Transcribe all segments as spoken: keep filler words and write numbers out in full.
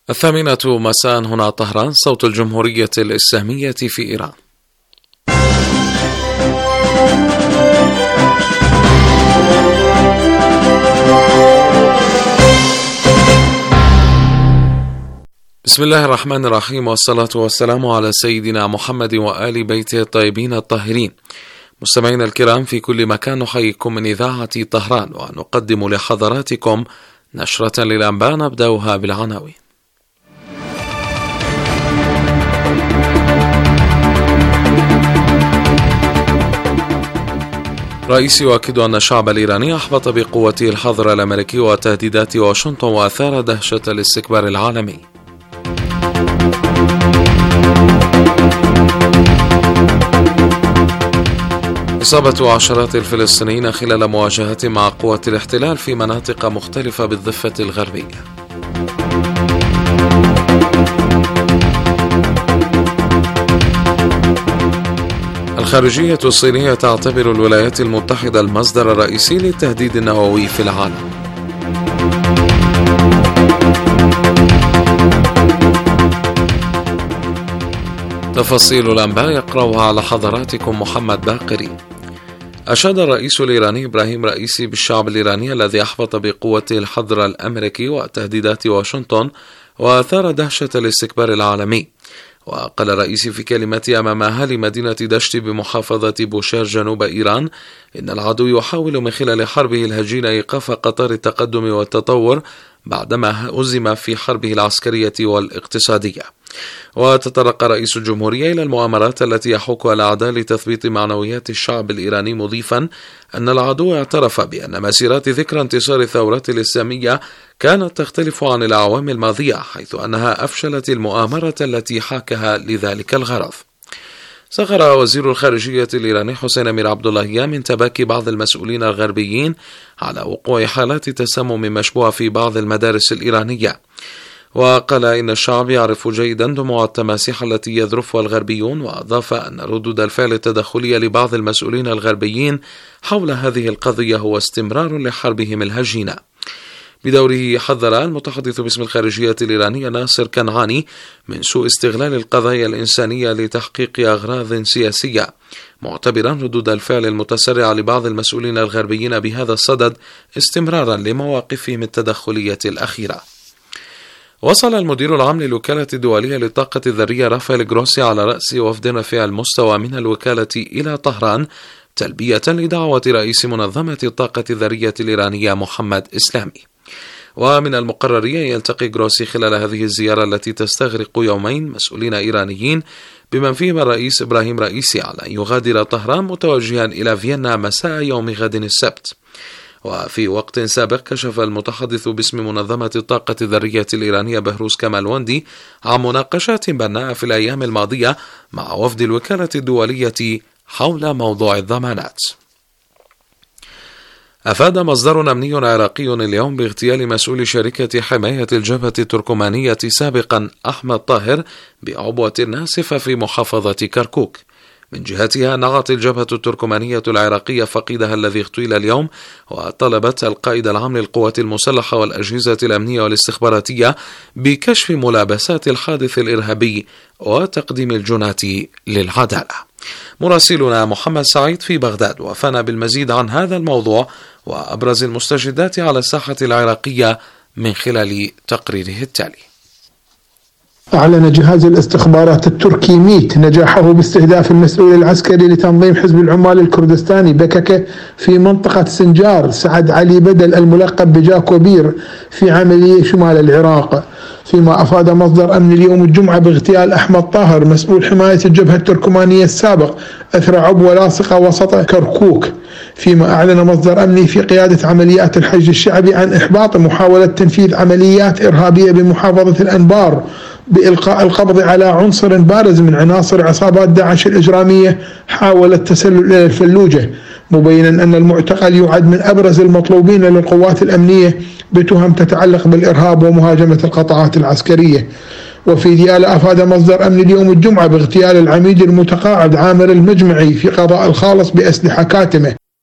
الثامنة مساء هنا طهران، صوت الجمهورية الإسلامية في إيران. بسم الله الرحمن الرحيم، والصلاة والسلام على سيدنا محمد وآل بيته الطيبين الطاهرين. مستمعينا الكرام في كل مكان، نحييكم من إذاعة طهران ونقدم لحضراتكم نشرة للأنباء نبدأها بالعناوين. رئيس يؤكد أن الشعب الإيراني أحبط بقوته الحظر الأمريكي وتهديدات واشنطن وأثار دهشة الاستكبار العالمي. إصابة عشرات الفلسطينيين خلال مواجهة مع قوات الاحتلال في مناطق مختلفة بالضفة الغربية. الخارجية الصينية تعتبر الولايات المتحدة المصدر الرئيسي للتهديد النووي في العالم. تفاصيل الأنباء يقرأها على حضراتكم محمد باقري. أشاد الرئيس الإيراني إبراهيم رئيسي بالشعب الإيراني الذي أحبط بقوته الحظر الأمريكي وتهديدات واشنطن وأثار دهشة الاستكبار العالمي. وقال الرئيس في كلمته أمام أهالي مدينة دشت بمحافظة بوشير جنوب إيران إن العدو يحاول من خلال حربه الهجين إيقاف قطار التقدم والتطور بعدما هزم في حربه العسكرية والاقتصادية. وتطرق رئيس الجمهورية إلى المؤامرات التي يحوكها الأعداء لتثبيط معنويات الشعب الإيراني، مضيفا أن العدو اعترف بأن مسيرات ذكرى انتصار الثورة الإسلامية كانت تختلف عن الأعوام الماضية، حيث أنها أفشلت المؤامرة التي حاكها لذلك الغرض. سخر وزير الخارجية الإيراني حسين أمير عبد الله من تباكي بعض المسؤولين الغربيين على وقوع حالات تسمم مشبوهة في بعض المدارس الإيرانية. وقال إن الشعب يعرف جيدا دموع التماسيح التي يذرفها الغربيون، وأضاف أن ردود الفعل التدخلية لبعض المسؤولين الغربيين حول هذه القضية هو استمرار لحربهم الهجينة. بدوره حذر المتحدث باسم الخارجية الإيرانية ناصر كنعاني من سوء استغلال القضايا الإنسانية لتحقيق أغراض سياسية، معتبرا ردود الفعل المتسرعة لبعض المسؤولين الغربيين بهذا الصدد استمرارا لمواقفهم التدخلية الأخيرة. وصل المدير العام للوكالة الدولية للطاقة الذرية رافائيل جروسي على رأس وفد رفيع المستوى من الوكالة إلى طهران تلبية لدعوة رئيس منظمة الطاقة الذرية الإيرانية محمد إسلامي. ومن المقرر يلتقي جروسي خلال هذه الزيارة التي تستغرق يومين مسؤولين إيرانيين بمن فيهم الرئيس إبراهيم رئيسي على أن يغادر طهران متوجها إلى فيينا مساء يوم غد السبت. وفي وقت سابق كشف المتحدث باسم منظمة الطاقة الذرية الإيرانية بهروز كمالوندي عن مناقشات بناءة في الأيام الماضية مع وفد الوكالة الدولية حول موضوع الضمانات. أفاد مصدر أمني عراقي اليوم باغتيال مسؤول شركة حماية الجبهة التركمانية سابقا أحمد طاهر بعبوة ناسفة في محافظة كركوك. من جهتها نعت الجبهة التركمانية العراقية فقيدها الذي اغتيل اليوم، وطلبت القائد العام للقوات المسلحة والأجهزة الأمنية والاستخباراتية بكشف ملابسات الحادث الإرهابي وتقديم الجنات للعدالة. مراسلنا محمد سعيد في بغداد وفانا بالمزيد عن هذا الموضوع وأبرز المستجدات على الساحة العراقية من خلال تقريره التالي. أعلن جهاز الاستخبارات التركي ميت نجاحه باستهداف المسؤول العسكري لتنظيم حزب العمال الكردستاني بككة في منطقة سنجار سعد علي بدل الملقب بجاكو بير في عملية شمال العراق. فيما أفاد مصدر أمن اليوم الجمعة باغتيال أحمد طاهر مسؤول حماية الجبهة التركمانية السابق أثر عبوة لاصقة وسط كركوك. فيما أعلن مصدر أمني في قيادة عمليات الحشد الشعبي عن إحباط محاولة تنفيذ عمليات إرهابية بمحافظة الأنبار بإلقاء القبض على عنصر بارز من عناصر عصابات داعش الإجرامية حاول التسلل إلى الفلوجة، مبينا أن المعتقل يعد من أبرز المطلوبين للقوات الأمنية بتهم تتعلق بالإرهاب ومهاجمة القطاعات العسكرية. وفي ديالى أفاد مصدر أمن اليوم الجمعة باغتيال العميد المتقاعد عامر المجمعي في قضاء الخالص بأسلحة كاتمة.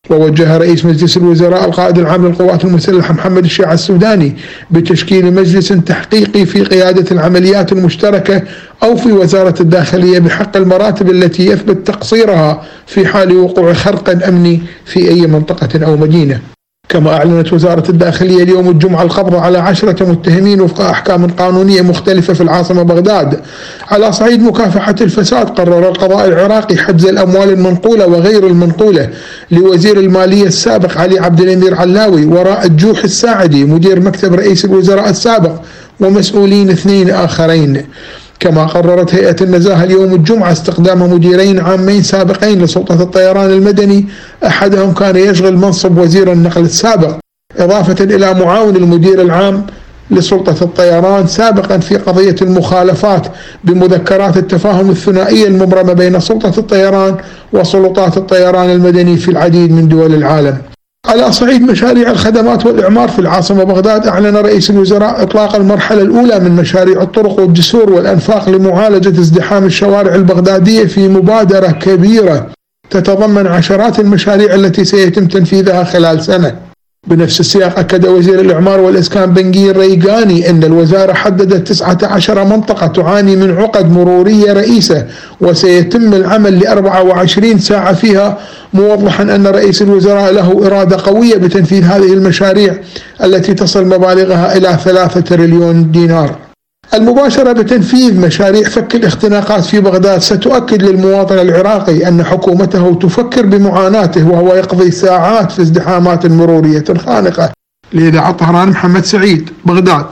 ووجه رئيس مجلس الوزراء القائد العام للقوات المسلحة محمد الشيع السوداني بتشكيل مجلس تحقيقي في قيادة العمليات المشتركة أو في وزارة الداخلية بحق المراتب التي يثبت تقصيرها في حال وقوع خرق أمني في أي منطقة أو مدينة. كما أعلنت وزارة الداخلية اليوم الجمعة القبض على عشرة متهمين وفق أحكام قانونية مختلفة في العاصمة بغداد. على صعيد مكافحة الفساد، قرر القضاء العراقي حجز الأموال المنقولة وغير المنقولة لوزير المالية السابق علي عبد الأمير علاوي وراء الجوح الساعدي مدير مكتب رئيس الوزراء السابق ومسؤولين اثنين آخرين. كما قررت هيئة النزاهة اليوم الجمعة استقدام مديرين عامين سابقين لسلطة الطيران المدني، أحدهم كان يشغل منصب وزير النقل السابق، إضافة إلى معاون المدير العام لسلطة الطيران سابقا في قضية المخالفات بمذكرات التفاهم الثنائية المبرمة بين سلطة الطيران وسلطات الطيران المدني في العديد من دول العالم. على صعيد مشاريع الخدمات والإعمار في العاصمة بغداد، أعلن رئيس الوزراء إطلاق المرحلة الأولى من مشاريع الطرق والجسور والأنفاق لمعالجة ازدحام الشوارع البغدادية في مبادرة كبيرة تتضمن عشرات المشاريع التي سيتم تنفيذها خلال سنة. بنفس السياق أكد وزير الإعمار والإسكان بنجير ريغاني أن الوزارة حددت تسعة عشر منطقة تعاني من عقد مرورية رئيسة وسيتم العمل لأربعة وعشرين ساعة فيها، موضحا أن رئيس الوزراء له إرادة قوية بتنفيذ هذه المشاريع التي تصل مبالغها إلى ثلاثة تريليون دينار. المباشرة بتنفيذ مشاريع فك الاختناقات في بغداد ستؤكد للمواطن العراقي أن حكومته تفكر بمعاناته وهو يقضي ساعات في ازدحامات مرورية خانقة. لإذاعة طهران، محمد سعيد، بغداد.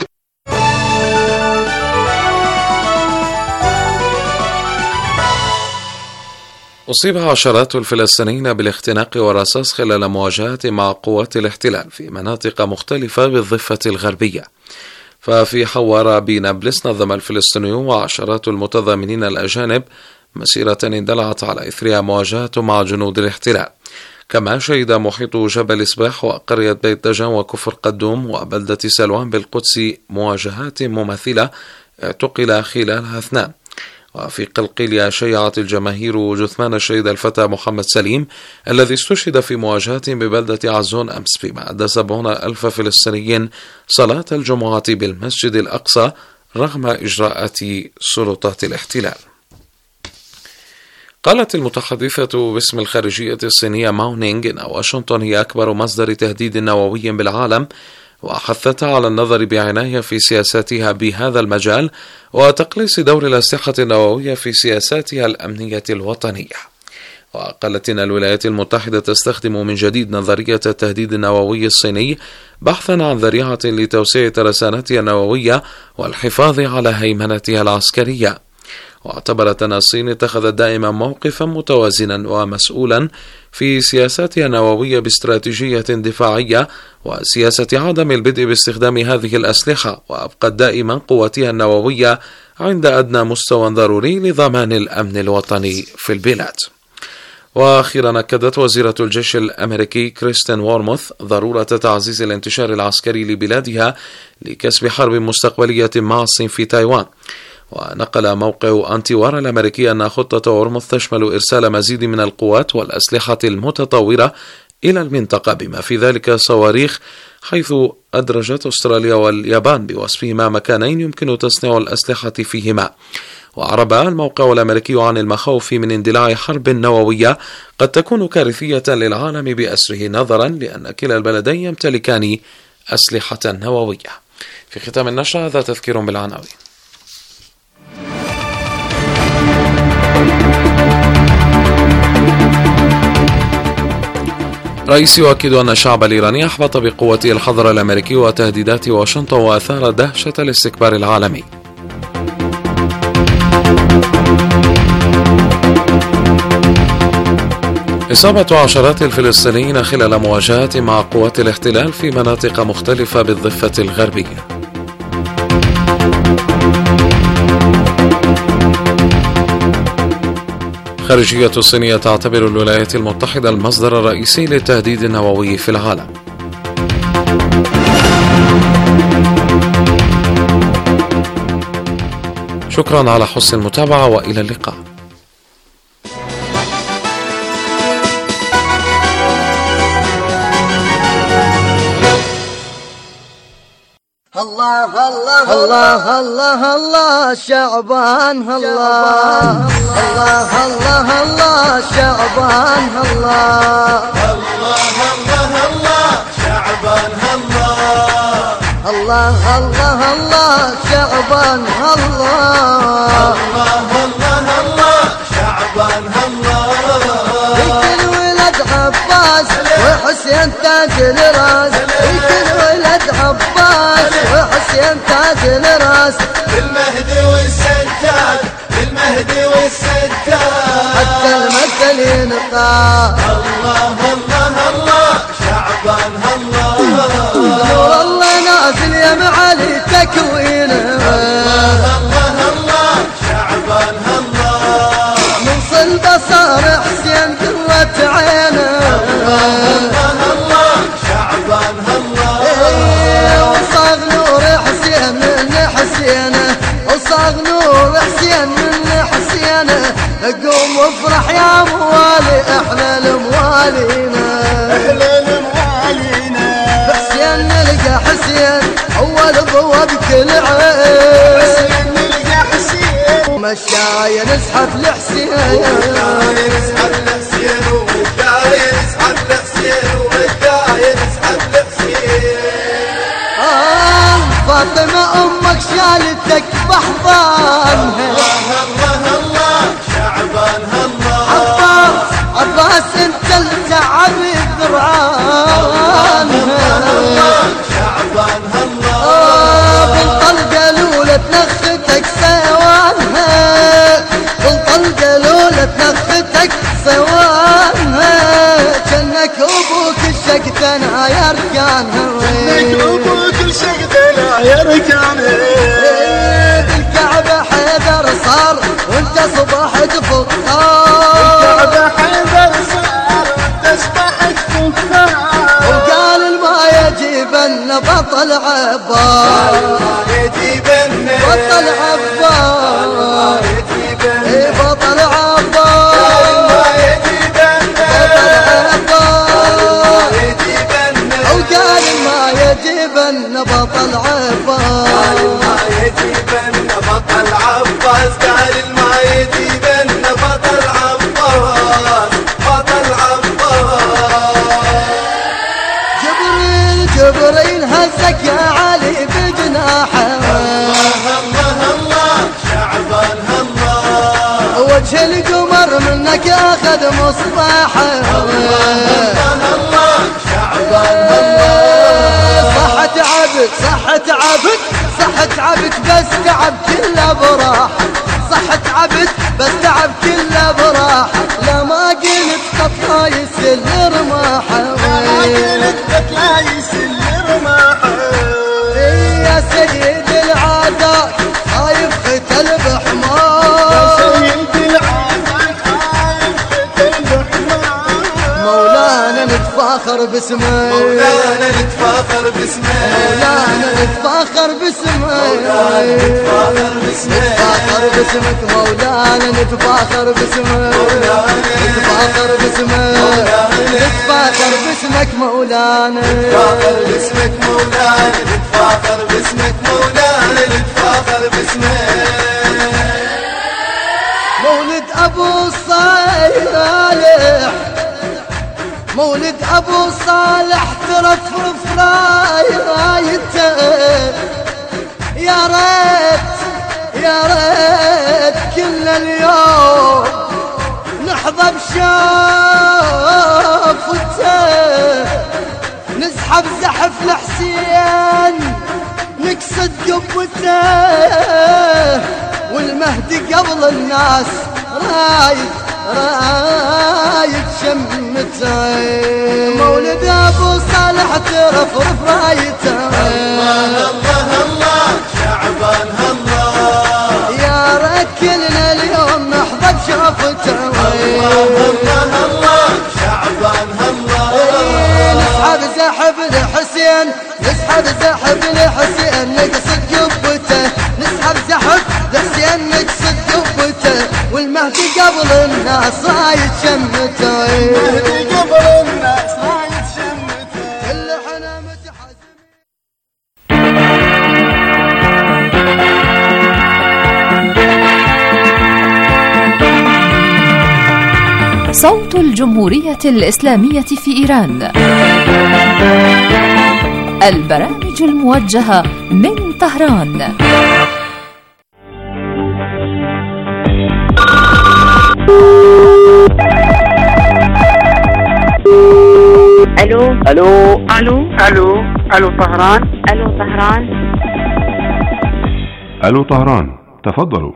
أصيب عشرات الفلسطينيين بالاختناق والرصاص خلال مواجهات مع قوات الاحتلال في مناطق مختلفة بالضفة الغربية. ففي حوارة بنابلس نظم الفلسطينيون وعشرات المتضامنين الأجانب مسيرة اندلعت على إثرها مواجهات مع جنود الاحتلال. كما شهد محيط جبل صباح وقرية بيت دجان وكفر قدوم وبلدة سلوان بالقدس مواجهات مماثلة اعتقل خلالها اثنان. وفي قلقيلية شيعت الجماهير جثمان الشهيد الفتى محمد سليم الذي استشهد في مواجهات ببلدة عزون أمس، فيما أدى سبعون ألف فلسطيني صلاة الجمعة بالمسجد الأقصى رغم إجراءات سلطات الاحتلال. قالت المتحدثة باسم الخارجية الصينية ماو نينغ إن واشنطن هي أكبر مصدر تهديد نووي بالعالم، وحثت على النظر بعناية في سياساتها بهذا المجال وتقليص دور الأسلحة النووية في سياساتها الأمنية الوطنية. وقالت إن الولايات المتحدة تستخدم من جديد نظرية التهديد النووي الصيني بحثا عن ذريعة لتوسيع ترسانتها النووية والحفاظ على هيمنتها العسكرية. واعتبرت أن الصين اتخذت دائما موقفا متوازنا ومسؤولا في سياساتها النووية باستراتيجية دفاعية وسياسة عدم البدء باستخدام هذه الأسلحة، وأبقت دائما قوتها النووية عند أدنى مستوى ضروري لضمان الأمن الوطني في البلاد. وأخيرا أكدت وزيرة الجيش الأمريكي كريستين وورموث ضرورة تعزيز الانتشار العسكري لبلادها لكسب حرب مستقبلية مع الصين في تايوان. ونقل موقع أنتيوارا الأمريكي أن خطة وورموث تشمل إرسال مزيد من القوات والأسلحة المتطورة إلى المنطقة بما في ذلك صواريخ، حيث أدرجت أستراليا واليابان بوصفهما مكانين يمكن تصنيع الأسلحة فيهما. وأعرب الموقع الأمريكي عن المخاوف من اندلاع حرب نووية قد تكون كارثية للعالم بأسره، نظرا لأن كلا البلدين يمتلكان أسلحة نووية. في ختام النشرة هذا تذكير بالعناوين. رئيس يؤكد أن الشعب الإيراني أحبط بقوته الحظر الأمريكي وتهديدات واشنطن وأثار دهشة الاستكبار العالمي. إصابة عشرات الفلسطينيين خلال مواجهات مع قوات الاحتلال في مناطق مختلفة بالضفة الغربية. الخارجية الصينية تعتبر الولايات المتحدة المصدر الرئيسي للتهديد النووي في العالم. شكرا على حسن المتابعة وإلى اللقاء. الله الله الله الله الله شعبان الله الله الله الله شعبان الله الله الله الله شعبان الله الله الله الله شعبان الله الله الله الله شعبان الله كل ولد عباس وحسين تاج الراس كل ولد عباس وحسين تاج الراس المهدي والسجاد المهدي والسجاد حتى المثل ينقى الله الله الله شعبان الله نور الله نازل يا معالي تكوينه الله الله شعبان الله من صلبه صار حسين قرة عينه الله الله شعبان الله وصاغ نور حسين من حسينه وصاغ نور حسين من حسينه قوم وافرح يا موالي احنا الموالينا احنا الموالينا حسين نلقى حسين اول ضوى بكل عين حسين نلقى حسين مشاية نزحف لحسين والداية نسحب لحسين والداية نسحب لحسين والداية نسحب لحسين آه فاطمة أمك شالتك بحضانها الله الله الله شعبان الله عباس عباس انت اللي تعب الذرعانها شعبان الله آه بالطلقة الأولى تنختك سوانها بالطلقة الأولى تنختك سوانها جنك أبوك الشقتنا يا ركانها كل شقدنا يا ركانه بالكعبة حيدر صار وانت صبحت فطار الكعبة حيدر صار تسبحت فخار وقال الما يجيبن بطل عباس ما يجيبن بطل عباس يجيبن اي بطل عباس ما يجيبن بطل عباس يجيبن وقال ما يجيبن بطل عباس ما يجيبن بطل عباس قال ما يجيبن بطل عباس بطل عباس جبريل جبريل هزك يا علي بجناحه الله الله الله شعبان الله وجه القمر منك اخذ مصباحه الله الله شعبان الله صحت عبد صحت عبد صحت عبد بس تعب كله براح صحت عبد بس تعب كله براح لا ما قلت قطع يسل رماحه لا يسل رماحه يا سيد العادات خايف قتل بحمار سيد العادات خايف قتل بحمار مولانا نتفاخر باسمه مولانا نتفاخر باسمه مولانا نتفاخر باسمه نتفاخر باسمه نتفاخر باسمك مولانا نتفاخر باسمه نتفاخر باسمه نتفاخر باسمك مولانا نتفاخر باسمك مولانا نتفاخر باسمك مولانا نتفاخر باسمك مولد ابو صالح مولد ابو صالح ترفرف رايته يا ريت يا ريت كل اليوم نحظى بشافته نزحف زحف لحسين نكسد قبته والمهدي قبل الناس رايد رايد شمته مولد ابو صالح ترفرف رايته الله الله الله شعبان الله يا ريت كلنا اليوم نحظى بشافته الله الله الله شعبان الله نسحب زحف لحسين نسحب زحف لحسين نقصد قبته نسحب زحف لحسين نقصد قبته والمهدي قبل الناس رايد شمته المهدي قبل الناس رايد شمته كل حنا متحزمين صوت الجمهورية الإسلامية في إيران. البرامج الموجهة من طهران. الو الو الو الو الو طهران. الو طهران. الو طهران، تفضلوا.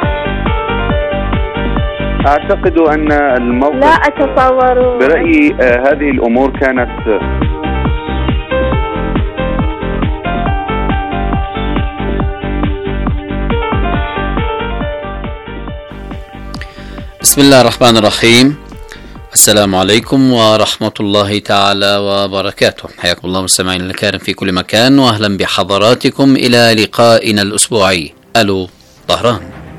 اعتقد ان الموقف، لا اتصور، برأيي آه هذه الامور كانت بسم الله الرحمن الرحيم. السلام عليكم ورحمة الله تعالى وبركاته. حياكم الله مستمعينا الكرام في كل مكان، وأهلا بحضراتكم إلى لقائنا الأسبوعي ألو طهران.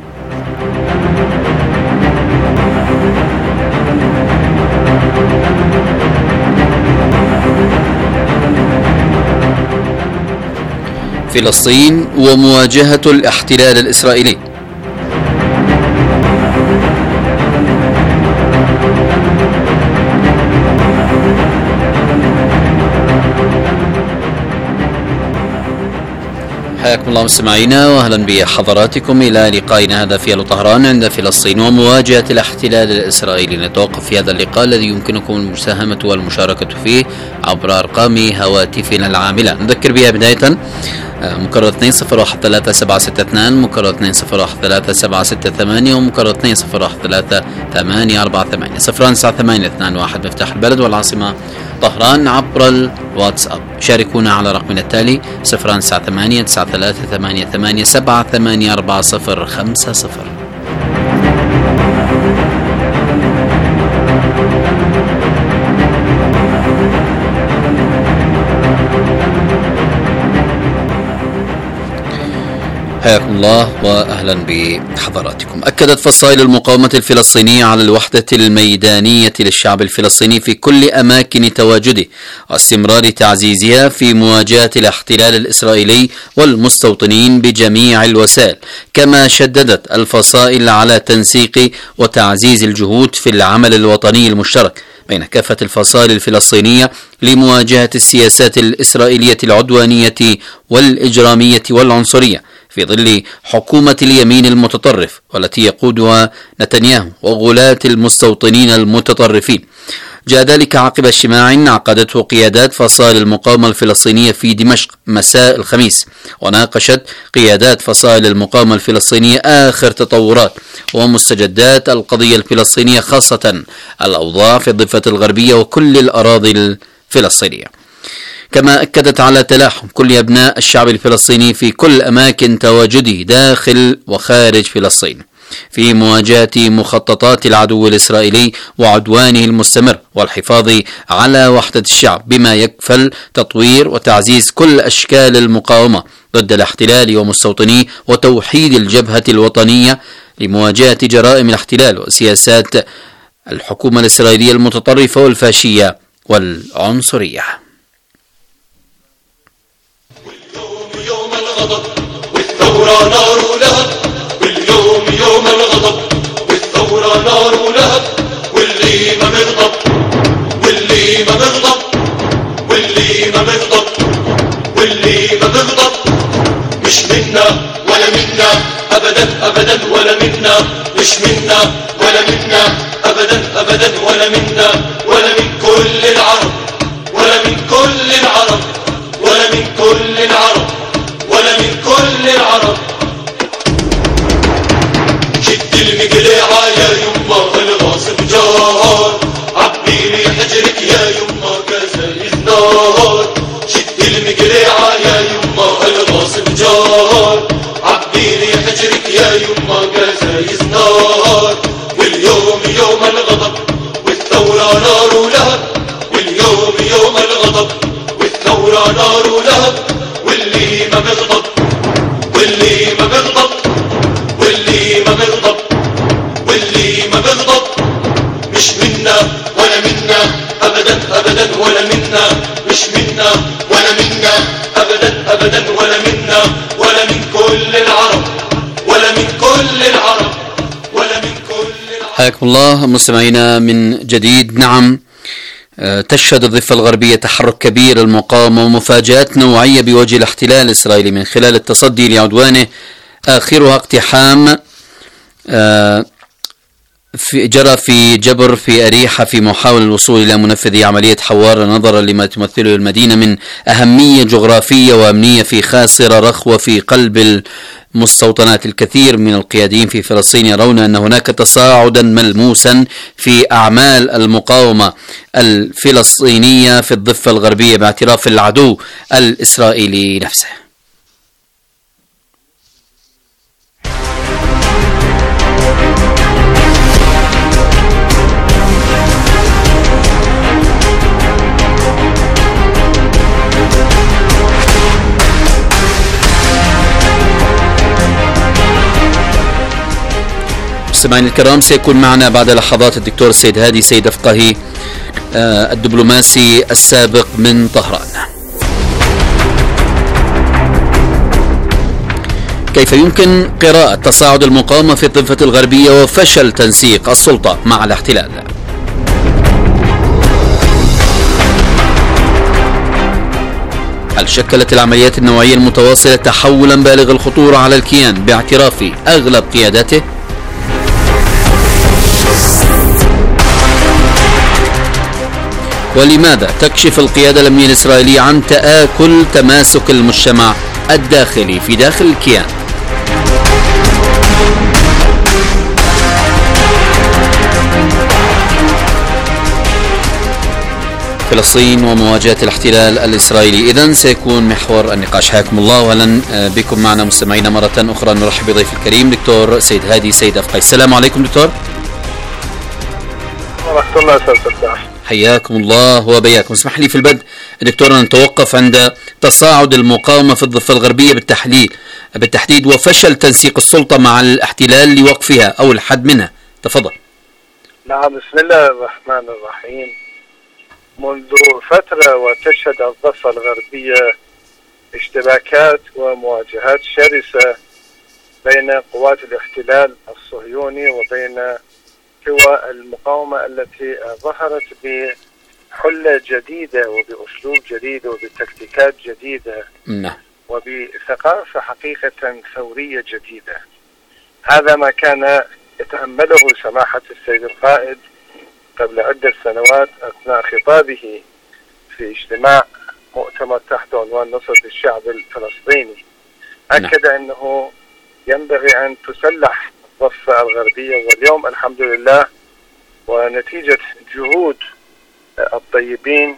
فلسطين ومواجهة الاحتلال الإسرائيلي. حياكم الله مستمعينا واهلا بحضراتكم الى لقائنا هذا في ألو طهران عند فلسطين ومواجهه الاحتلال الاسرائيلي. نتوقف في هذا اللقاء الذي يمكنكم المساهمه والمشاركه فيه عبر ارقام هواتفنا العامله. نذكر بها بدايه مكرر اثنين صفر واحد ثلاثة سبعة ستة اثنين، مكرر اثنين صفر واحد ثلاثة سبعة ستة ثمانية، ومكرر اثنين صفر واحد ثلاثة ثمانية أربعة ثمانية صفر تسعة ثمانية اثنين واحد مفتاح البلد والعاصمة طهران عبر الواتساب. شاركونا على رقمنا التالي صفر تسعة ثمانية تسعة ثلاثة ثمانية ثمانية سبعة ثمانية أربعة صفر خمسة صفر. حياكم الله واهلا بحضراتكم. اكدت فصائل المقاومه الفلسطينيه على الوحده الميدانيه للشعب الفلسطيني في كل اماكن تواجده واستمرار تعزيزها في مواجهه الاحتلال الاسرائيلي والمستوطنين بجميع الوسائل. كما شددت الفصائل على تنسيق وتعزيز الجهود في العمل الوطني المشترك بين كافة الفصائل الفلسطينية لمواجهة السياسات الإسرائيلية العدوانية والإجرامية والعنصرية في ظل حكومة اليمين المتطرف والتي يقودها نتنياهو وغلاة المستوطنين المتطرفين. جاء ذلك عقب اجتماع عقدته قيادات فصائل المقاومة الفلسطينية في دمشق مساء الخميس، وناقشت قيادات فصائل المقاومة الفلسطينية آخر تطورات ومستجدات القضية الفلسطينية، خاصة الأوضاع في الضفة الغربية وكل الأراضي الفلسطينية. كما أكدت على تلاحم كل أبناء الشعب الفلسطيني في كل أماكن تواجده داخل وخارج فلسطين في مواجهة مخططات العدو الإسرائيلي وعدوانه المستمر والحفاظ على وحدة الشعب، بما يكفل تطوير وتعزيز كل أشكال المقاومة ضد الاحتلال ومستوطنيه وتوحيد الجبهة الوطنية لمواجهة جرائم الاحتلال وسياسات الحكومة الإسرائيلية المتطرفة والفاشية والعنصرية. يوم الغضب والثورة نار ولهب، واليوم يوم الغضب والثورة نار ولهب، واللي ما بيغضب واللي ما بيغضب واللي ما بيغضب واللي ما بيغضب مش منا ولا منا أبدا أبدا ولا منا، مش منا ولا منا أبدا أبدا ولا منا، ولا من كل العرب ولا من كل العرب ولا من كل العرب ولا من كل العرب. شد المقلعة يا يما الغاصب جار، عبيلي حجرك يا يما كزايز نار. شد المقلعة يا يما الغاصب جار، عبيلي حجرك يا يما كزايز نار. واليوم يوم الغضب والثورة نار ولهب، واليوم يوم الغضب والثورة نار ولهب، واللي ما بيغضب واللي ما بيغضب واللي ما بيغضب واللي ما بيغضب مش منا ولا منا أبدا أبدا ولا منا، مش منا ولا منا أبدا أبدا ولا منا، ولا من كل العرب ولا من كل العرب ولا من كل العرب. حياكم الله مستمعينا من جديد. نعم، تشهد الضفة الغربية تحرك كبير المقاومة ومفاجآت نوعية بوجه الاحتلال الإسرائيلي من خلال التصدي لعدوانه، آخرها اقتحام في جرى في جبر في أريحة في محاولة الوصول إلى منفذ عملية حوار، نظرا لما تمثله المدينة من أهمية جغرافية وأمنية في خاصرة رخوة في قلب المستوطنات. الكثير من القياديين في فلسطين يرون أن هناك تصاعدا ملموسا في أعمال المقاومة الفلسطينية في الضفة الغربية باعتراف العدو الإسرائيلي نفسه. مستمعينا الكرام، سيكون معنا بعد لحظات الدكتور السيد هادي سيد أفقهي الدبلوماسي السابق من طهران. كيف يمكن قراءة تصاعد المقاومة في الضفة الغربية وفشل تنسيق السلطة مع الاحتلال؟ هل شكلت العمليات النوعية المتواصلة تحولا بالغ الخطورة على الكيان باعتراف أغلب قيادته؟ ولماذا تكشف القيادة الأمنية الإسرائيلية عن تآكل تماسك المجتمع الداخلي في داخل الكيان؟ فلسطين ومواجهة الاحتلال الإسرائيلي إذن سيكون محور النقاش. حياكم الله وأهلا بكم معنا مستمعينا مرة أخرى. نرحب بضيف الكريم دكتور سيد هادي سيد أفقهي. السلام عليكم دكتور. ورحمة الله وبركاته. حياكم الله وبياكم. اسمح لي في البدء دكتور أن نتوقف عند تصاعد المقاومة في الضفة الغربية بالتحليل بالتحديد وفشل تنسيق السلطة مع الاحتلال لوقفها أو الحد منها. تفضل. نعم، بسم الله الرحمن الرحيم. منذ فترة وتشهد الضفة الغربية اشتباكات ومواجهات شرسة بين قوات الاحتلال الصهيوني وبين قوى المقاومة التي ظهرت بحلة جديدة وبأسلوب جديد وبتكتيكات جديدة وبثقافة حقيقة ثورية جديدة. هذا ما كان يتأمله سماحة السيد القائد قبل عدة سنوات أثناء خطابه في اجتماع مؤتمر تحت عنوان نصرة الشعب الفلسطيني. أكد أنه ينبغي أن تسلح الضفة الغربية، واليوم الحمد لله ونتيجة جهود الطيبين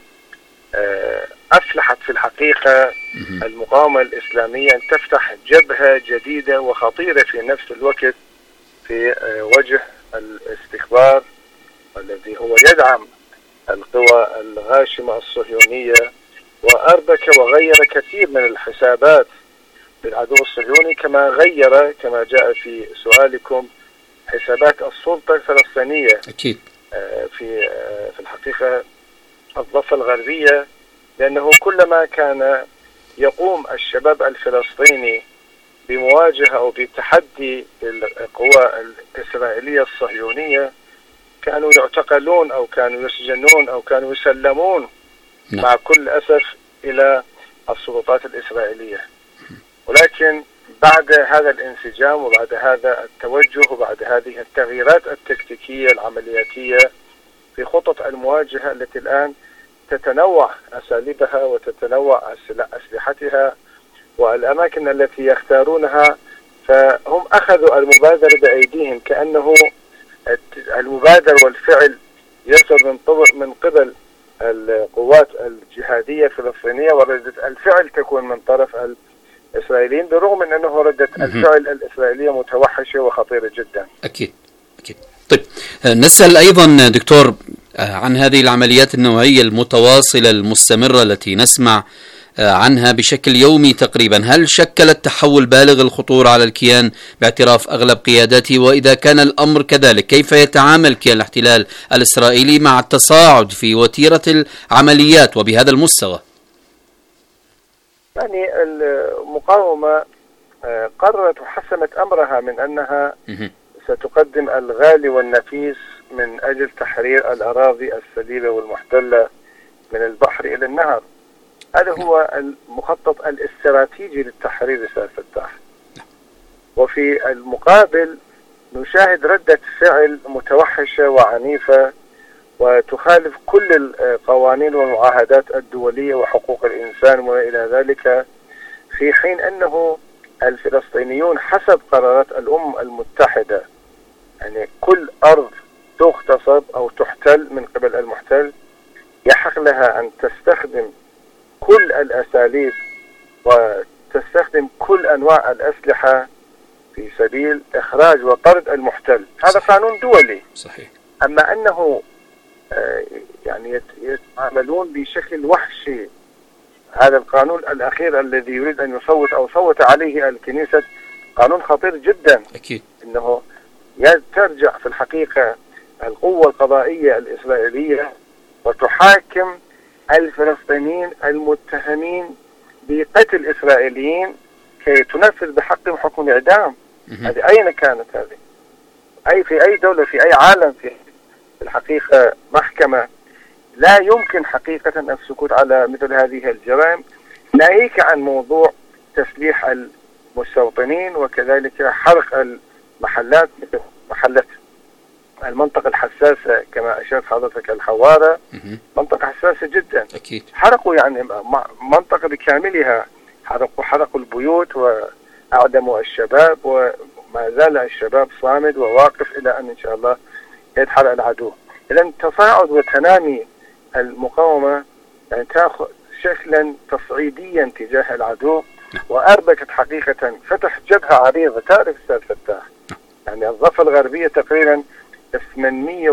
أفلحت في الحقيقة المقاومة الإسلامية أن تفتح جبهة جديدة وخطيرة في نفس الوقت في وجه الاستخبار الذي هو يدعم القوى الغاشمة الصهيونية، وأربك وغير كثير من الحسابات بالعدو الصهيوني، كما غير كما جاء في سؤالكم حسابات السلطة الفلسطينية أكيد في في الحقيقة الضفة الغربية، لأنه كلما كان يقوم الشباب الفلسطيني بمواجهة أو بتحدي القوى الإسرائيلية الصهيونية كانوا يعتقلون أو كانوا يسجنون أو كانوا يسلمون لا. مع كل أسف إلى السلطات الإسرائيلية. ولكن بعد هذا الانسجام وبعد هذا التوجه وبعد هذه التغييرات التكتيكية العملياتية في خطط المواجهة التي الآن تتنوع أساليبها وتتنوع أسلحتها والأماكن التي يختارونها، فهم أخذوا المبادرة بأيديهم، كأنه المبادرة والفعل يصل من من قبل القوات الجهادية الفلسطينية، وردة الفعل تكون من طرف الإسرائيليين، بالرغم من أنه ردة الفعل الإسرائيلية متوحشة وخطيرة جدا. أكيد أكيد. طيب نسأل أيضا دكتور عن هذه العمليات النوعية المتواصلة المستمرة التي نسمع عنها بشكل يومي تقريبا. هل شكلت تحول بالغ الخطورة على الكيان باعتراف أغلب قياداته؟ وإذا كان الأمر كذلك كيف يتعامل كيان الاحتلال الإسرائيلي مع التصاعد في وتيرة العمليات وبهذا المستوى؟ يعني المقاومة قررت وحسمت أمرها من أنها ستقدم الغالي والنفيس من أجل تحرير الأراضي السليبة والمحتلة من البحر إلى النهر. هذا هو المخطط الاستراتيجي للتحرير أستاذ فتاح. وفي المقابل نشاهد ردة فعل متوحشة وعنيفة وتخالف كل القوانين والمعاهدات الدولية وحقوق الإنسان وما إلى ذلك، في حين أنه الفلسطينيون حسب قرارات الأمم المتحدة يعني كل أرض تغتصب أو تحتل من قبل المحتل يحق لها أن تستخدم كل الأساليب وتستخدم كل أنواع الأسلحة في سبيل إخراج وطرد المحتل. هذا قانون دولي. صحيح. أما أنه يعني يتعاملون بشكل وحشي، هذا القانون الأخير الذي يريد أن يصوت أو صوت عليه الكنيسة قانون خطير جدا. أكيد. إنه ترجع في الحقيقة القوة القضائية الإسرائيلية وتحاكم الفلسطينيين المتهمين بقتل إسرائيليين كي تنفذ بحقهم حكم الإعدام. هذه أين كانت هذه؟ أي في أي دولة في أي عالم في الحقيقة محكمة لا يمكن حقيقة السكوت على مثل هذه الجرائم، ناهيك عن موضوع تسليح المستوطنين وكذلك حرق المحلات مثل محلات المنطقة الحساسة كما أشرت حضرتك الحوارة، منطقة حساسة جدا. أكيد. حرقوا يعني منطقة بكاملها، حرقوا حرقوا البيوت وأعدموا الشباب، وما زال الشباب صامد وواقف إلى أن إن شاء الله يدحر العدو. إذن تصاعد وتنامي المقاومة يعني تأخذ شكلا تصعيديا تجاه العدو، وأربكت حقيقة فتح جبهة عريضة. تعرف أستاذ فتاح يعني الضفة الغربية تقريبا ثمانمئة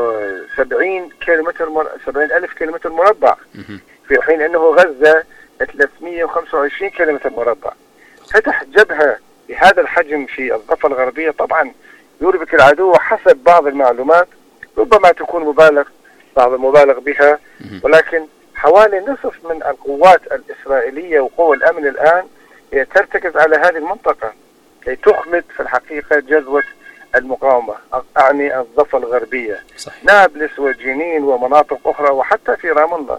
وسبعين كيلومتر مر... سبعين ألف كيلومتر مربع، في حين أنه غزة ثلاثمئة وخمسة وعشرين كيلومتر مربع. فتح جبهة بهذا الحجم في الضفة الغربية طبعا يربك العدو، وحسب بعض المعلومات ربما تكون مبالغ بعض المبالغ بها، ولكن حوالي نصف من القوات الإسرائيلية وقوى الأمن الآن هي ترتكز على هذه المنطقة كي تخمد في الحقيقة جذوة المقاومة، أعني الضفة الغربية. صحيح. نابلس وجنين ومناطق أخرى وحتى في رام الله.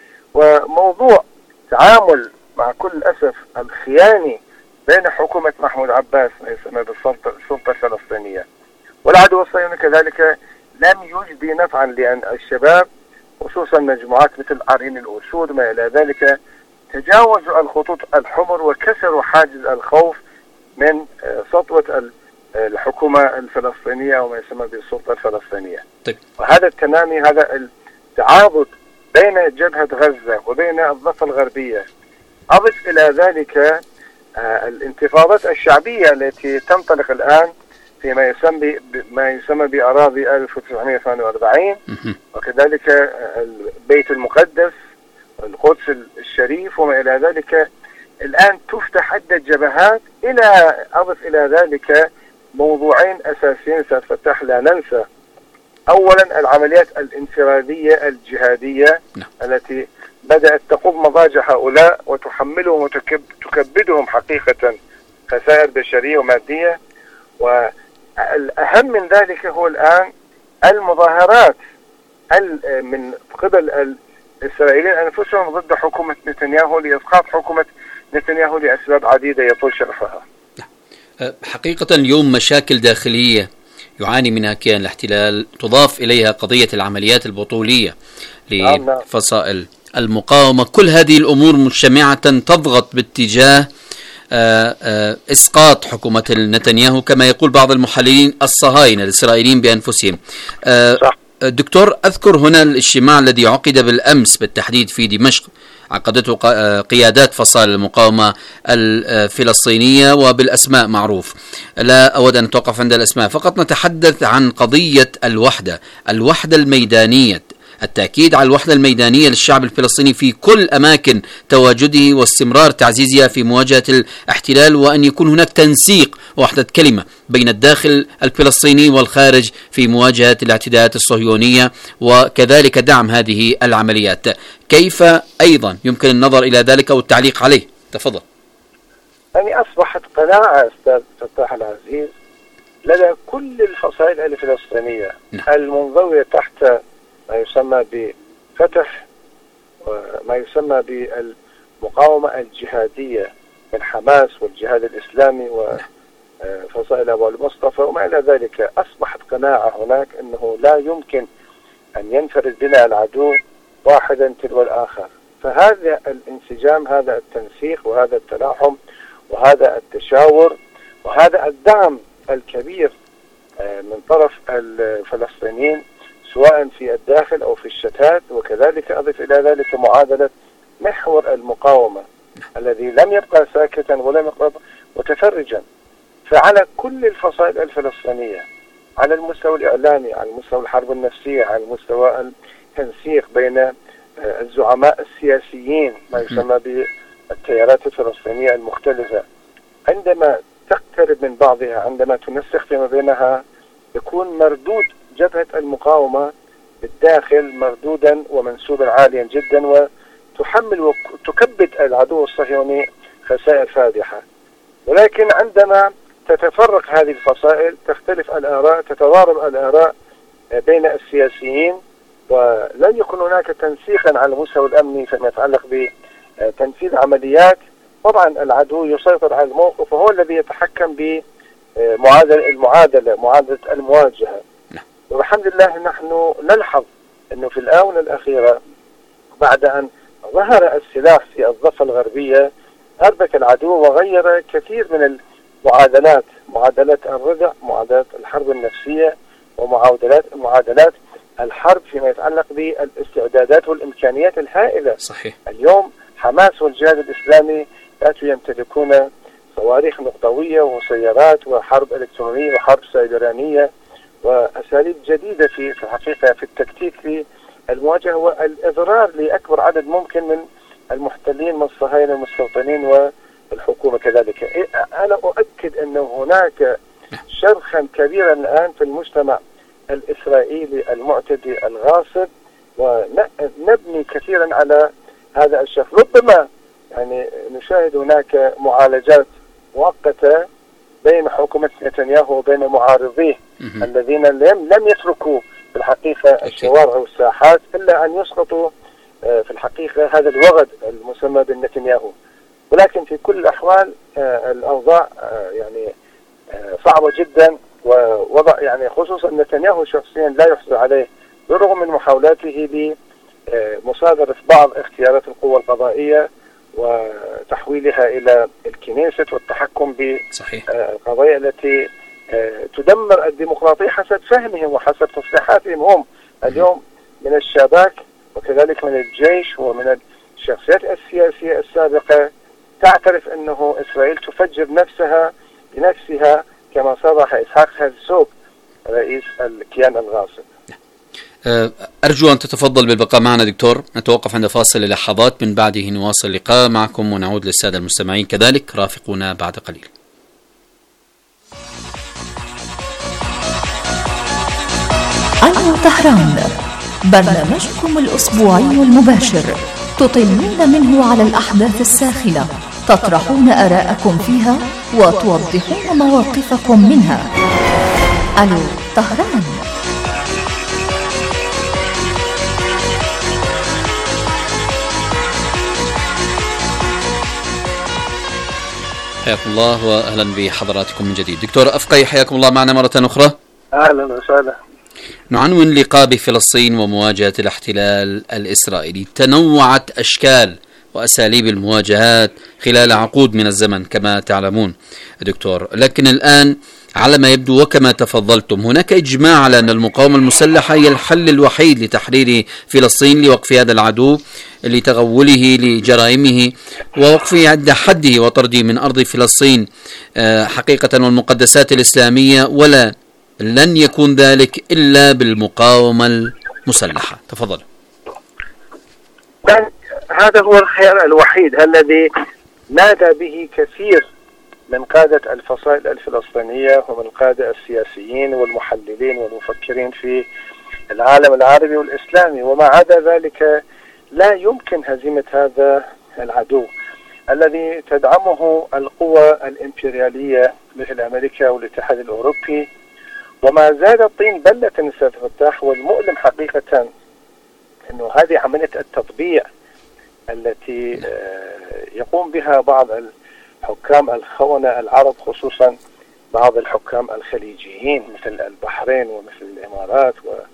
وموضوع تعامل مع كل الأسف الخياني بين حكومة محمود عباس ما يسمى بالسلطة الفلسطينية والعدو الصهيوني كذلك لم يجدي نفعا، لأن الشباب خصوصا مجموعات مثل عرين الأسود ما إلى ذلك تجاوزوا الخطوط الحمر وكسروا حاجز الخوف من سطوة الحكومة الفلسطينية وما يسمى بالسلطة الفلسطينية. طيب. وهذا التنامي، هذا التعاضد بين جبهة غزة وبين الضفة الغربية، أضف إلى ذلك الانتفاضات الشعبية التي تنطلق الآن فيما يسمى ما يسمى بأراضي ألف وتسعمئة وثمانية وأربعين، وكذلك البيت المقدس القدس الشريف وما إلى ذلك. الآن تفتح عدة جبهات، إلى أضف إلى ذلك موضوعين أساسيين سنفتح لا ننسى. أولا العمليات الانفرادية الجهادية التي بدأت تقوم مضاجع هؤلاء وتحملهم وتكبدهم حقيقة خسائر بشرية ومادية. والأهم من ذلك هو الآن المظاهرات من قبل الإسرائيليين أنفسهم ضد حكومة نتنياهو لإسقاط حكومة نتنياهو لأسباب عديدة يطول شرحها. حقيقة اليوم مشاكل داخلية يعاني منها كيان الاحتلال، تضاف إليها قضية العمليات البطولية لفصائل المقاومة. كل هذه الأمور مجتمعة تضغط باتجاه إسقاط حكومة نتنياهو كما يقول بعض المحللين الصهاينة الإسرائيليين بأنفسهم. دكتور، أذكر هنا الاجتماع الذي عقد بالأمس بالتحديد في دمشق، عقدته قيادات فصائل المقاومة الفلسطينية وبالأسماء معروف، لا أود أن أتوقف عند الأسماء، فقط نتحدث عن قضية الوحدة الوحدة الميدانية، التأكيد على الوحدة الميدانية للشعب الفلسطيني في كل أماكن تواجده واستمرار تعزيزها في مواجهة الاحتلال، وأن يكون هناك تنسيق وحدة كلمة بين الداخل الفلسطيني والخارج في مواجهة الاعتداءات الصهيونية وكذلك دعم هذه العمليات. كيف أيضا يمكن النظر إلى ذلك والتعليق عليه؟ تفضل. يعني أصبحت قناعة أستاذ فتاح العزيز لدى كل الفصائل الفلسطينية المنضوية تحت ما يسمى بفتح وما يسمى بالمقاومة الجهادية من حماس والجهاد الإسلامي وفصائل أبو المصطفى وما إلى ذلك، أصبحت قناعة هناك أنه لا يمكن أن ينفرد بنا العدو واحدا تلو الآخر. فهذا الانسجام، هذا التنسيق وهذا التلاحم وهذا التشاور وهذا الدعم الكبير من طرف الفلسطينيين سواء في الداخل أو في الشتات، وكذلك أضف إلى ذلك معادلة محور المقاومة الذي لم يبقى ساكتا ولم يبقى متفرجا. فعلى كل الفصائل الفلسطينية على المستوى الإعلامي، على المستوى الحرب النفسية، على المستوى التنسيق بين الزعماء السياسيين ما يسمى بالتيارات الفلسطينية المختلفة، عندما تقترب من بعضها، عندما تنسق فيما بينها، يكون مردود جبهة المقاومة بالداخل مردودا ومنسوبا عاليا جدا، وتحمل وتكبد العدو الصهيوني خسائر فادحة. ولكن عندما تتفرق هذه الفصائل تختلف الآراء، تتضارب الآراء بين السياسيين، ولن يكون هناك تنسيقا على المستوى الأمني فيما يتعلق بتنفيذ عمليات. طبعا العدو يسيطر على الموقف وهو الذي يتحكم بمعادلة المعادلة معادلة المواجهة. والحمد لله نحن نلحظ أنه في الآونة الأخيرة بعد أن ظهر السلاح في الضفة الغربية أربك العدو وغير كثير من المعادلات، معادلات الردع، معادلات الحرب النفسية، ومعادلات معادلات الحرب فيما يتعلق بالاستعدادات والإمكانيات الهائلة. صحيح. اليوم حماس والجهاد الإسلامي باتوا يمتلكون صواريخ نقطوية وسيارات وحرب إلكترونية وحرب سيبرانية وأساليب جديدة في الحقيقة في التكتيك في المواجهة والإضرار لأكبر عدد ممكن من المحتلين من الصهاينة المستوطنين والحكومة كذلك. أنا أؤكد أن هناك شرخا كبيرا الآن في المجتمع الإسرائيلي المعتدي الغاصب، ونبني كثيرا على هذا الشرخ. ربما يعني نشاهد هناك معالجات مؤقتة بين حكومة نتنياهو وبين معارضيه الذين لم لم يتركوا في الحقيقة الشوارع والساحات إلا أن يسقطوا في الحقيقة هذا الوغد المسمى بالنتنياهو. ولكن في كل الأحوال الأوضاع يعني صعبة جدا، ووضع يعني خصوصا نتنياهو شخصيا لا يحسد عليه بالرغم من محاولاته بمصادرة بعض اختيارات القوى القضائية وتحويلها إلى الكنيسة والتحكم بالقضايا التي تدمر الديمقراطية حسب فهمهم وحسب تصريحاتهم هم اليوم من الشباك وكذلك من الجيش ومن الشخصيات السياسية السابقة تعترف أنه إسرائيل تفجر نفسها بنفسها كما صرح إسحاق هرزوغ رئيس الكيان الغاصب. أرجو أن تتفضل بالبقاء معنا دكتور، نتوقف عند فاصل للحظات، من بعده نواصل اللقاء معكم ونعود للسادة المستمعين كذلك، رافقونا بعد قليل. ألو طهران، برنامجكم الأسبوعي المباشر، تطلون منه على الأحداث الساخنة، تطرحون آراءكم فيها وتوضحون مواقفكم منها. ألو طهران. حياكم الله وأهلا بحضراتكم من جديد. دكتور أفقي حياكم الله معنا مرة أخرى. أهلا وسهلا. نعنون لقاء بفلسطين ومواجهة الاحتلال الإسرائيلي. تنوعت أشكال وأساليب المواجهات خلال عقود من الزمن كما تعلمون دكتور، لكن الآن على ما يبدو وكما تفضلتم هناك إجماع على أن المقاومة المسلحة هي الحل الوحيد لتحرير فلسطين، لوقف هذا العدو لتغوله لجرائمه ووقفه عند حده وطرده من أرض فلسطين حقيقة والمقدسات الإسلامية، ولا لن يكون ذلك إلا بالمقاومة المسلحة. تفضل. هذا هو الخيار الوحيد الذي نادى به كثير من قادة الفصائل الفلسطينية ومن القادة السياسيين والمحللين والمفكرين في العالم العربي والإسلامي، وما عدا ذلك لا يمكن هزيمة هذا العدو. الذي تدعمه القوى الإمبريالية مثل أمريكا والاتحاد الأوروبي، وما زال طين بلة أستاذ فتاح. والمؤلم حقيقة أنه هذه عملية التطبيع التي يقوم بها بعض الحكام الخونة العرب، خصوصا بعض الحكام الخليجيين مثل البحرين ومثل الإمارات